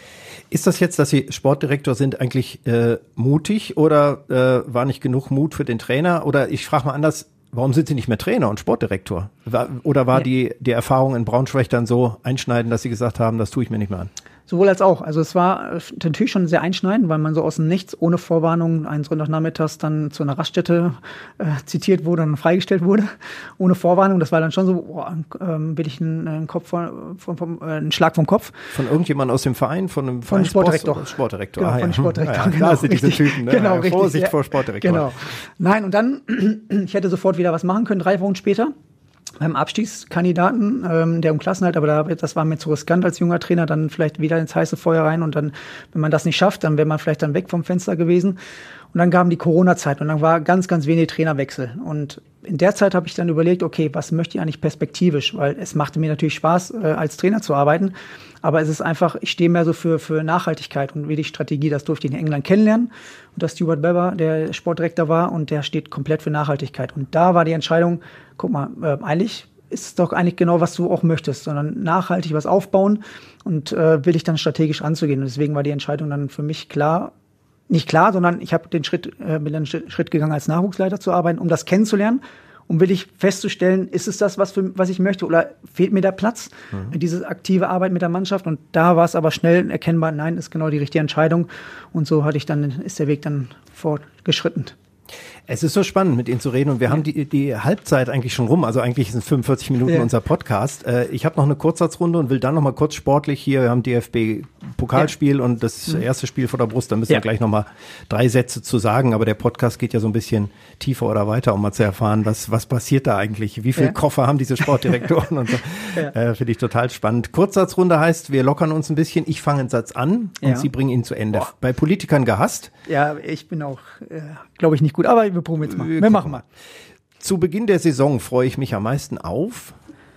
Ist das jetzt, dass Sie Sportdirektor sind, eigentlich äh, mutig oder äh, war nicht genug Mut für den Trainer? Oder ich frage mal anders, warum sind Sie nicht mehr Trainer und Sportdirektor? War, oder war ja. die, die Erfahrung in Braunschweig dann so einschneidend, dass Sie gesagt haben, das tue ich mir nicht mehr an? Sowohl als auch. Also es war natürlich schon sehr einschneidend, weil man so aus dem Nichts, ohne Vorwarnung, einen Sonntagnachmittags dann zu einer Raststätte äh, zitiert wurde und freigestellt wurde. Ohne Vorwarnung. Das war dann schon so, oh, ähm, bin ich ein, ein, Kopf von, von, von, äh, ein Schlag vom Kopf. Von irgendjemand aus dem Verein? Von einem von Sportdirektor. Sportdirektor. Genau, ah, von ja. Sportdirektor. Ja, ja, genau, sind diese Typen. Ne? Genau, ja, richtig. Vorsicht Ja. vor Sportdirektor. Genau. Nein, und dann, ich hätte sofort wieder was machen können, drei Wochen später. Beim Abstiegskandidaten, ähm, der um Klassenhalt, aber da, das war mir zu riskant als junger Trainer, dann vielleicht wieder ins heiße Feuer rein und dann, wenn man das nicht schafft, dann wäre man vielleicht dann weg vom Fenster gewesen. Und dann kam die Corona-Zeit und dann war ganz, ganz wenig Trainerwechsel. Und in der Zeit habe ich dann überlegt, okay, was möchte ich eigentlich perspektivisch? Weil es machte mir natürlich Spaß, äh, als Trainer zu arbeiten. Aber es ist einfach, ich stehe mehr so für, für Nachhaltigkeit und wirklich Strategie. Das durfte ich in England kennenlernen. Und das Stuart Webber, der Sportdirektor war, und der steht komplett für Nachhaltigkeit. Und da war die Entscheidung, guck mal, äh, eigentlich ist es doch eigentlich genau, was du auch möchtest, sondern nachhaltig was aufbauen und äh, will ich dann strategisch anzugehen. Und deswegen war die Entscheidung dann für mich klar, nicht klar, sondern ich habe den Schritt, äh, bin den Schritt gegangen, als Nachwuchsleiter zu arbeiten, um das kennenzulernen, um wirklich festzustellen, ist es das, was, für, was ich möchte, oder fehlt mir der Platz, mhm. diese aktive Arbeit mit der Mannschaft. Und da war es aber schnell erkennbar, nein, ist genau die richtige Entscheidung. Und so hatte ich dann, ist der Weg dann fortgeschritten. Es ist so spannend, mit Ihnen zu reden und wir ja. haben die, die Halbzeit eigentlich schon rum, also eigentlich sind fünfundvierzig Minuten ja. unser Podcast. Äh, ich habe noch eine Kurzsatzrunde und will dann noch mal kurz sportlich hier, wir haben D F B-Pokalspiel ja. und das mhm. erste Spiel vor der Brust, da müssen ja. wir gleich noch mal drei Sätze zu sagen, aber der Podcast geht ja so ein bisschen tiefer oder weiter, um mal zu erfahren, was was passiert da eigentlich, wie viele ja. Koffer haben diese Sportdirektoren und so. Ja. Äh, finde ich total spannend. Kurzsatzrunde heißt, wir lockern uns ein bisschen, ich fange einen Satz an und ja. Sie bringen ihn zu Ende. Boah. Bei Politikern gehasst? Ja, ich bin auch, äh, glaube ich, nicht gut, aber wir probieren jetzt mal. Wir, wir machen mal. Zu Beginn der Saison freue ich mich am meisten auf?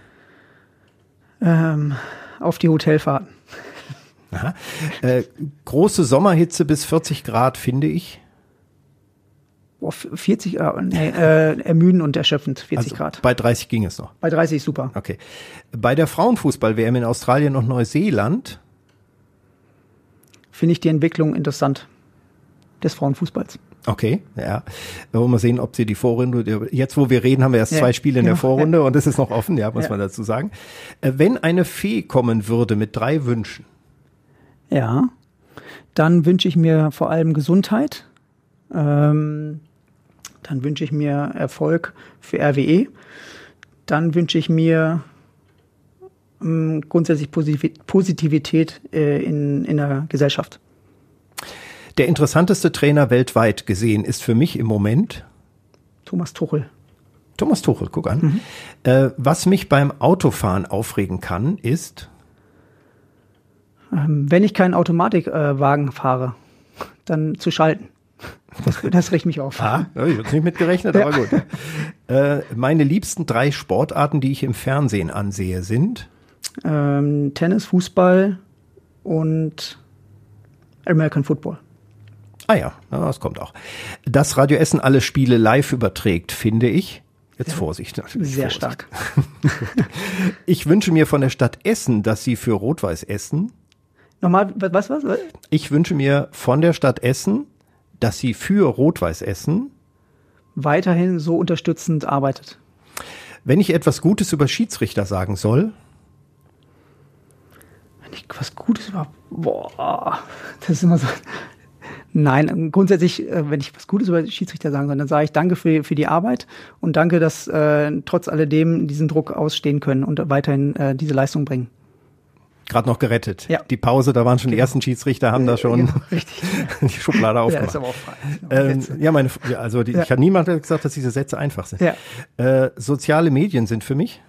Ähm, auf die Hotelfahrten. Aha. Äh, große Sommerhitze bis vierzig Grad, finde ich. Boah, vierzig, äh, nee, äh, ermüdend und erschöpfend, vierzig also Grad. Bei dreißig ging es noch. Bei dreißig super. Okay. Bei der Frauenfußball-W M in Australien und Neuseeland? Finde ich die Entwicklung interessant des Frauenfußballs. Okay, ja. Wir wollen mal sehen, ob Sie die Vorrunde, jetzt wo wir reden, haben wir erst ja, zwei Spiele in genau, der Vorrunde ja. und es ist noch offen, ja, muss ja. man dazu sagen. Wenn eine Fee kommen würde mit drei Wünschen? Ja, dann wünsche ich mir vor allem Gesundheit, ähm, dann wünsche ich mir Erfolg für R W E, dann wünsche ich mir ähm, grundsätzlich Positivität äh, in, in der Gesellschaft. Der interessanteste Trainer weltweit gesehen ist für mich im Moment Thomas Tuchel. Thomas Tuchel, guck an. Mhm. Äh, was mich beim Autofahren aufregen kann, ist? Ähm, wenn ich keinen Automatikwagen äh, fahre, dann zu schalten. Das, das riecht mich auf. Ah, ich habe nicht mitgerechnet, ja. Aber gut. Äh, meine liebsten drei Sportarten, die ich im Fernsehen ansehe, sind? Ähm, Tennis, Fußball und American Football. Ah ja, das kommt auch. Dass Radio Essen alle Spiele live überträgt, finde ich. Jetzt Vorsicht. Natürlich Sehr Vorsicht. stark. Ich wünsche mir von der Stadt Essen, dass sie für Rot-Weiß Essen. Nochmal, was, was, was? Ich wünsche mir von der Stadt Essen, dass sie für Rot-Weiß Essen weiterhin so unterstützend arbeitet. Wenn ich etwas Gutes über Schiedsrichter sagen soll. Wenn ich was Gutes über. Boah, das ist immer so. Nein, grundsätzlich, wenn ich was Gutes über Schiedsrichter sagen soll, dann sage ich danke für, für die Arbeit und danke, dass äh, trotz alledem diesen Druck ausstehen können und weiterhin äh, diese Leistung bringen. Gerade noch gerettet. Ja. Die Pause, da waren schon genau. die ersten Schiedsrichter, haben da schon genau, richtig. die Schublade aufgemacht. Ja, ist aber auch frei. Ähm, ja, meine, also die, ja. Ich habe niemand gesagt, dass diese Sätze einfach sind. Ja. Äh, soziale Medien sind für mich?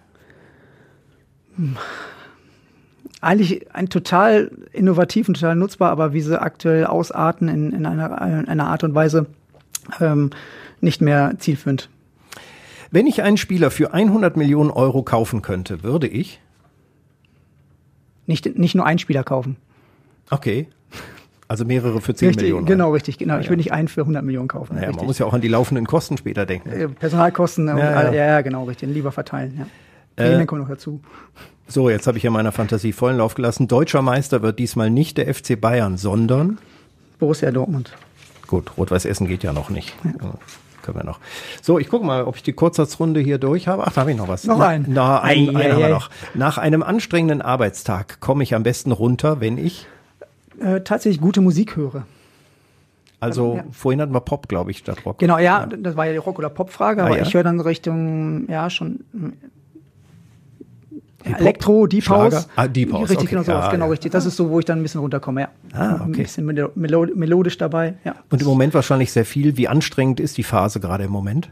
Eigentlich ein total innovativ und total nutzbar, aber wie sie aktuell ausarten in, in, einer, in einer Art und Weise ähm, nicht mehr zielführend. Wenn ich einen Spieler für hundert Millionen Euro kaufen könnte, würde ich? Nicht, nicht nur einen Spieler kaufen. Okay. Also mehrere für zehn richtig, Millionen. Genau, richtig. Genau. Ja, ich würde nicht einen für hundert Millionen kaufen. Naja, man muss ja auch an die laufenden Kosten später denken. Äh, Personalkosten, ja, und, ja. ja, ja, genau, richtig. Lieber verteilen, ja. Äh, Den kommt noch dazu. So, jetzt habe ich ja meiner Fantasie vollen Lauf gelassen. Deutscher Meister wird diesmal nicht der F C Bayern, sondern Borussia Dortmund. Gut, Rot-Weiß Essen geht ja noch nicht. Ja. Können wir noch. So, ich gucke mal, ob ich die Kurzsatzrunde hier durch habe. Ach, da habe ich noch was. Noch na, einen. Na, einen, ei, einen ei, haben wir ei. noch. Nach einem anstrengenden Arbeitstag komme ich am besten runter, wenn ich Äh, tatsächlich gute Musik höre. Also ja. vorhin hatten wir Pop, glaube ich, statt Rock. Genau, ja, ja, das war ja die Rock- oder Pop-Frage, aber ah, ja? ich höre dann Richtung, ja, schon ja, Elektro, Deep House. Ah, Deep House, Richtig, okay. genau sowas, ah, genau ja. richtig. Das ist so, wo ich dann ein bisschen runterkomme, ja. Ah, okay. Ein bisschen melo- melo- melodisch dabei, ja. Und im Moment wahrscheinlich sehr viel. Wie anstrengend ist die Phase gerade im Moment?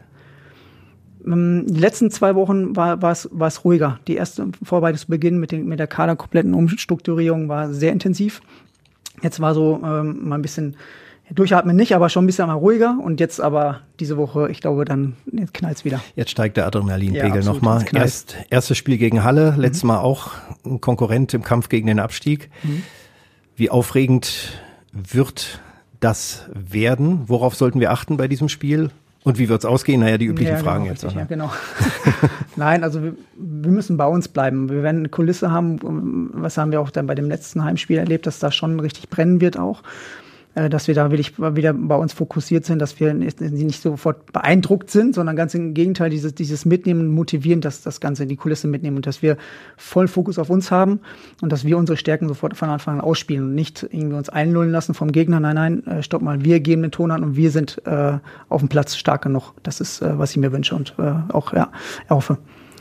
Die letzten zwei Wochen war war es war es ruhiger. Die erste Vorbereitungsbeginn mit, den, mit der kaderkompletten Umstrukturierung war sehr intensiv. Jetzt war so ähm, mal ein bisschen durchatmen nicht, aber schon ein bisschen mal ruhiger. Und jetzt aber diese Woche, ich glaube, dann knallt's wieder. Jetzt steigt der Adrenalinpegel ja, nochmal. Erst, erstes Spiel gegen Halle, mhm. letztes Mal auch ein Konkurrent im Kampf gegen den Abstieg. Mhm. Wie aufregend wird das werden? Worauf sollten wir achten bei diesem Spiel? Und wie wird's ausgehen? Naja, die üblichen ja, Fragen genau, jetzt. Richtig, ja, genau. Nein, also wir, wir müssen bei uns bleiben. Wir werden eine Kulisse haben, was haben wir auch dann bei dem letzten Heimspiel erlebt, dass da schon richtig brennen wird auch. Dass wir da wirklich wieder bei uns fokussiert sind, dass wir nicht sofort beeindruckt sind, sondern ganz im Gegenteil, dieses, dieses Mitnehmen, motivieren, dass das Ganze, die Kulisse mitnehmen und dass wir voll Fokus auf uns haben und dass wir unsere Stärken sofort von Anfang an ausspielen und nicht irgendwie uns einlullen lassen vom Gegner. Nein, nein, stopp mal, wir geben den Ton an und wir sind äh, auf dem Platz stark genug. Das ist, äh, was ich mir wünsche und äh, auch ja, erhoffe.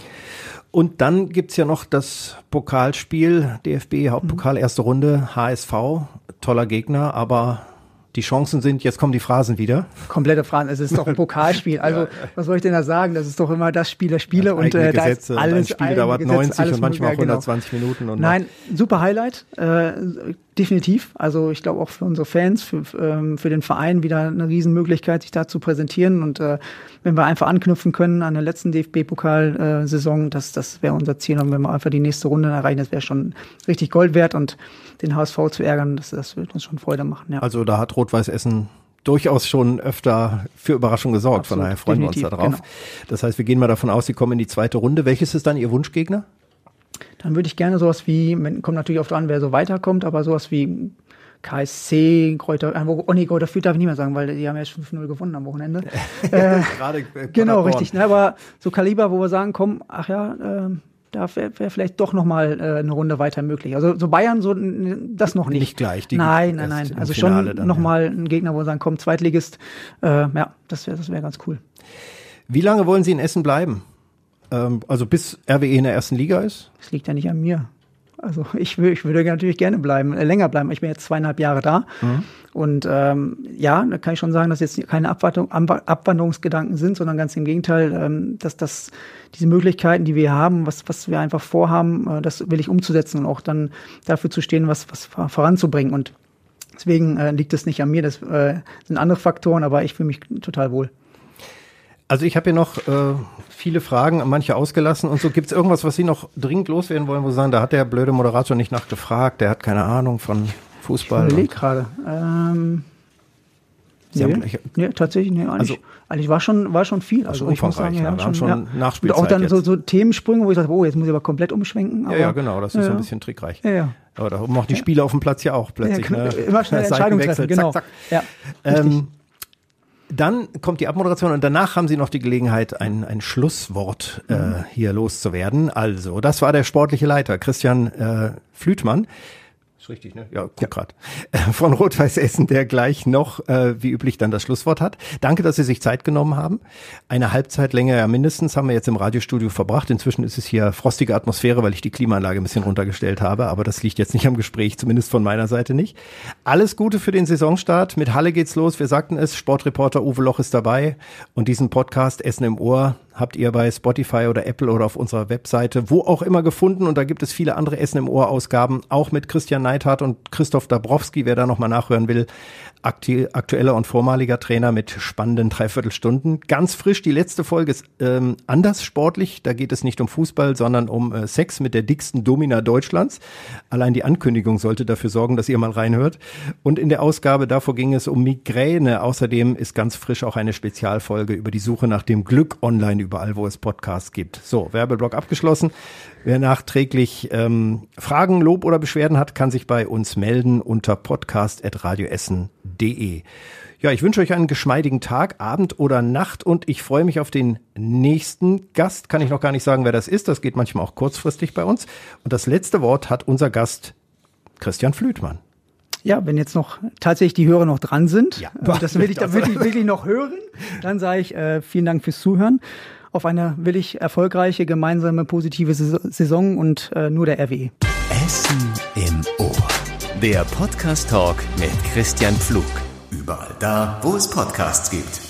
Und dann gibt's ja noch das Pokalspiel, D F B, Hauptpokal, erste Runde, H S V, toller Gegner, aber die Chancen sind, jetzt kommen die Phrasen wieder. Komplette Phrasen, es ist doch ein Pokalspiel, also ja. Was soll ich denn da sagen, das ist doch immer das Spiel der Spiele und äh, da ist alles, ein Spiel dauert Gesetze, neunzig und manchmal auch genau. hundertzwanzig Minuten. Und Nein, super Highlight, äh, definitiv, also ich glaube auch für unsere Fans, für, ähm, für den Verein wieder eine Riesenmöglichkeit, sich da zu präsentieren und äh, wenn wir einfach anknüpfen können an der letzten D F B-Pokal-Saison, das, das wäre unser Ziel und wenn wir einfach die nächste Runde erreichen, das wäre schon richtig Gold wert und den H S V zu ärgern, das, das wird uns schon Freude machen. Ja. Also da hat Rot-Weiß Essen durchaus schon öfter für Überraschung gesorgt, Absolut, von daher freuen wir uns da drauf. Genau. Das heißt, wir gehen mal davon aus, Sie kommen in die zweite Runde. Welches ist dann Ihr Wunschgegner? Dann würde ich gerne sowas wie, kommt natürlich oft an, wer so weiterkommt, aber sowas wie K S C, Kräuter, oh nee, Kräuter Fürth darf ich nicht mehr sagen, weil die haben ja fünf null gewonnen am Wochenende. äh, Gerade äh, genau, richtig. Ne, aber so Kaliber, wo wir sagen, komm, ach ja, äh, da wäre wär vielleicht doch nochmal äh, eine Runde weiter möglich. Also so Bayern, so das noch nicht. Nicht gleich. Die nein, nein, nein. Also schon nochmal ja. ein Gegner, wo wir sagen, komm, Zweitligist. Äh, ja, das wäre das wär ganz cool. Wie lange wollen Sie in Essen bleiben? Ähm, also bis R W E in der ersten Liga ist? Das liegt ja nicht an mir. Also ich, will, ich würde natürlich gerne bleiben, äh, länger bleiben. Ich bin jetzt zweieinhalb Jahre da. Mhm. Und ähm, ja, da kann ich schon sagen, dass jetzt keine Abwanderung, Abwanderungsgedanken sind, sondern ganz im Gegenteil, ähm, dass das diese Möglichkeiten, die wir haben, was, was wir einfach vorhaben, äh, das will ich umzusetzen und auch dann dafür zu stehen, was, was voranzubringen. Und Deswegen äh, liegt es nicht an mir, das äh, sind andere Faktoren, aber ich fühle mich total wohl. Also ich habe hier noch äh, viele Fragen, manche ausgelassen und so. Gibt es irgendwas, was Sie noch dringend loswerden wollen, wo Sie sagen, da hat der blöde Moderator nicht nachgefragt, der hat keine Ahnung von Fußball? Ich überlege gerade. Ähm, Sie nee, haben gleich, nee, tatsächlich, nee, eigentlich, also, eigentlich war schon, war schon viel. Also ich muss sagen, ja, ja, wir haben schon, schon ja. Nachspielzeit Und auch dann jetzt. so, so Themensprünge, wo ich sage, oh, jetzt muss ich aber komplett umschwenken. Aber, ja, ja, genau, das ist ja, so ein bisschen trickreich. Ja, ja. Aber da machen die Spieler auf dem Platz ja auch plötzlich. Ja, ne? Immer schnell Entscheidungen treffen, genau. Zack, zack. Ja, ähm, dann kommt die Abmoderation und danach haben Sie noch die Gelegenheit, ein, ein Schlusswort äh, mhm. hier loszuwerden. Also, das war der sportliche Leiter, Christian äh, Flütmann. Richtig, ne? Ja, guck ja. grad. Von Rot-Weiß Essen, der gleich noch, äh, wie üblich, dann das Schlusswort hat. Danke, dass Sie sich Zeit genommen haben. Eine Halbzeitlänge ja mindestens haben wir jetzt im Radiostudio verbracht. Inzwischen ist es hier frostige Atmosphäre, weil ich die Klimaanlage ein bisschen runtergestellt habe. Aber das liegt jetzt nicht am Gespräch, zumindest von meiner Seite nicht. Alles Gute für den Saisonstart. Mit Halle geht's los. Wir sagten es, Sportreporter Uwe Loch ist dabei. Und diesen Podcast Essen im Ohr habt ihr bei Spotify oder Apple oder auf unserer Webseite, wo auch immer gefunden. Und da gibt es viele andere Essen im Ohr Ausgaben, auch mit Christian Neidhardt und Christoph Dabrowski, wer da nochmal nachhören will. Aktueller und vormaliger Trainer mit spannenden Dreiviertelstunden. Ganz frisch, die letzte Folge ist ähm, anders sportlich. Da geht es nicht um Fußball, sondern um äh, Sex mit der dicksten Domina Deutschlands. Allein die Ankündigung sollte dafür sorgen, dass ihr mal reinhört. Und in der Ausgabe davor ging es um Migräne. Außerdem ist ganz frisch auch eine Spezialfolge über die Suche nach dem Glück online, überall wo es Podcasts gibt. So, Werbeblock abgeschlossen. Wer nachträglich ähm, Fragen, Lob oder Beschwerden hat, kann sich bei uns melden unter podcast at radioessen punkt de. Ja, ich wünsche euch einen geschmeidigen Tag, Abend oder Nacht und ich freue mich auf den nächsten Gast. Kann ich noch gar nicht sagen, wer das ist. Das geht manchmal auch kurzfristig bei uns. Und das letzte Wort hat unser Gast Christian Flütmann. Ja, wenn jetzt noch tatsächlich die Hörer noch dran sind, ja. äh, das will ich da wirklich, wirklich noch hören, dann sage ich äh, vielen Dank fürs Zuhören. Auf eine willig erfolgreiche, gemeinsame, positive Saison und äh, nur der R W E. Essen im Ohr. Der Podcast-Talk mit Christian Pflug. Überall da, wo es Podcasts gibt.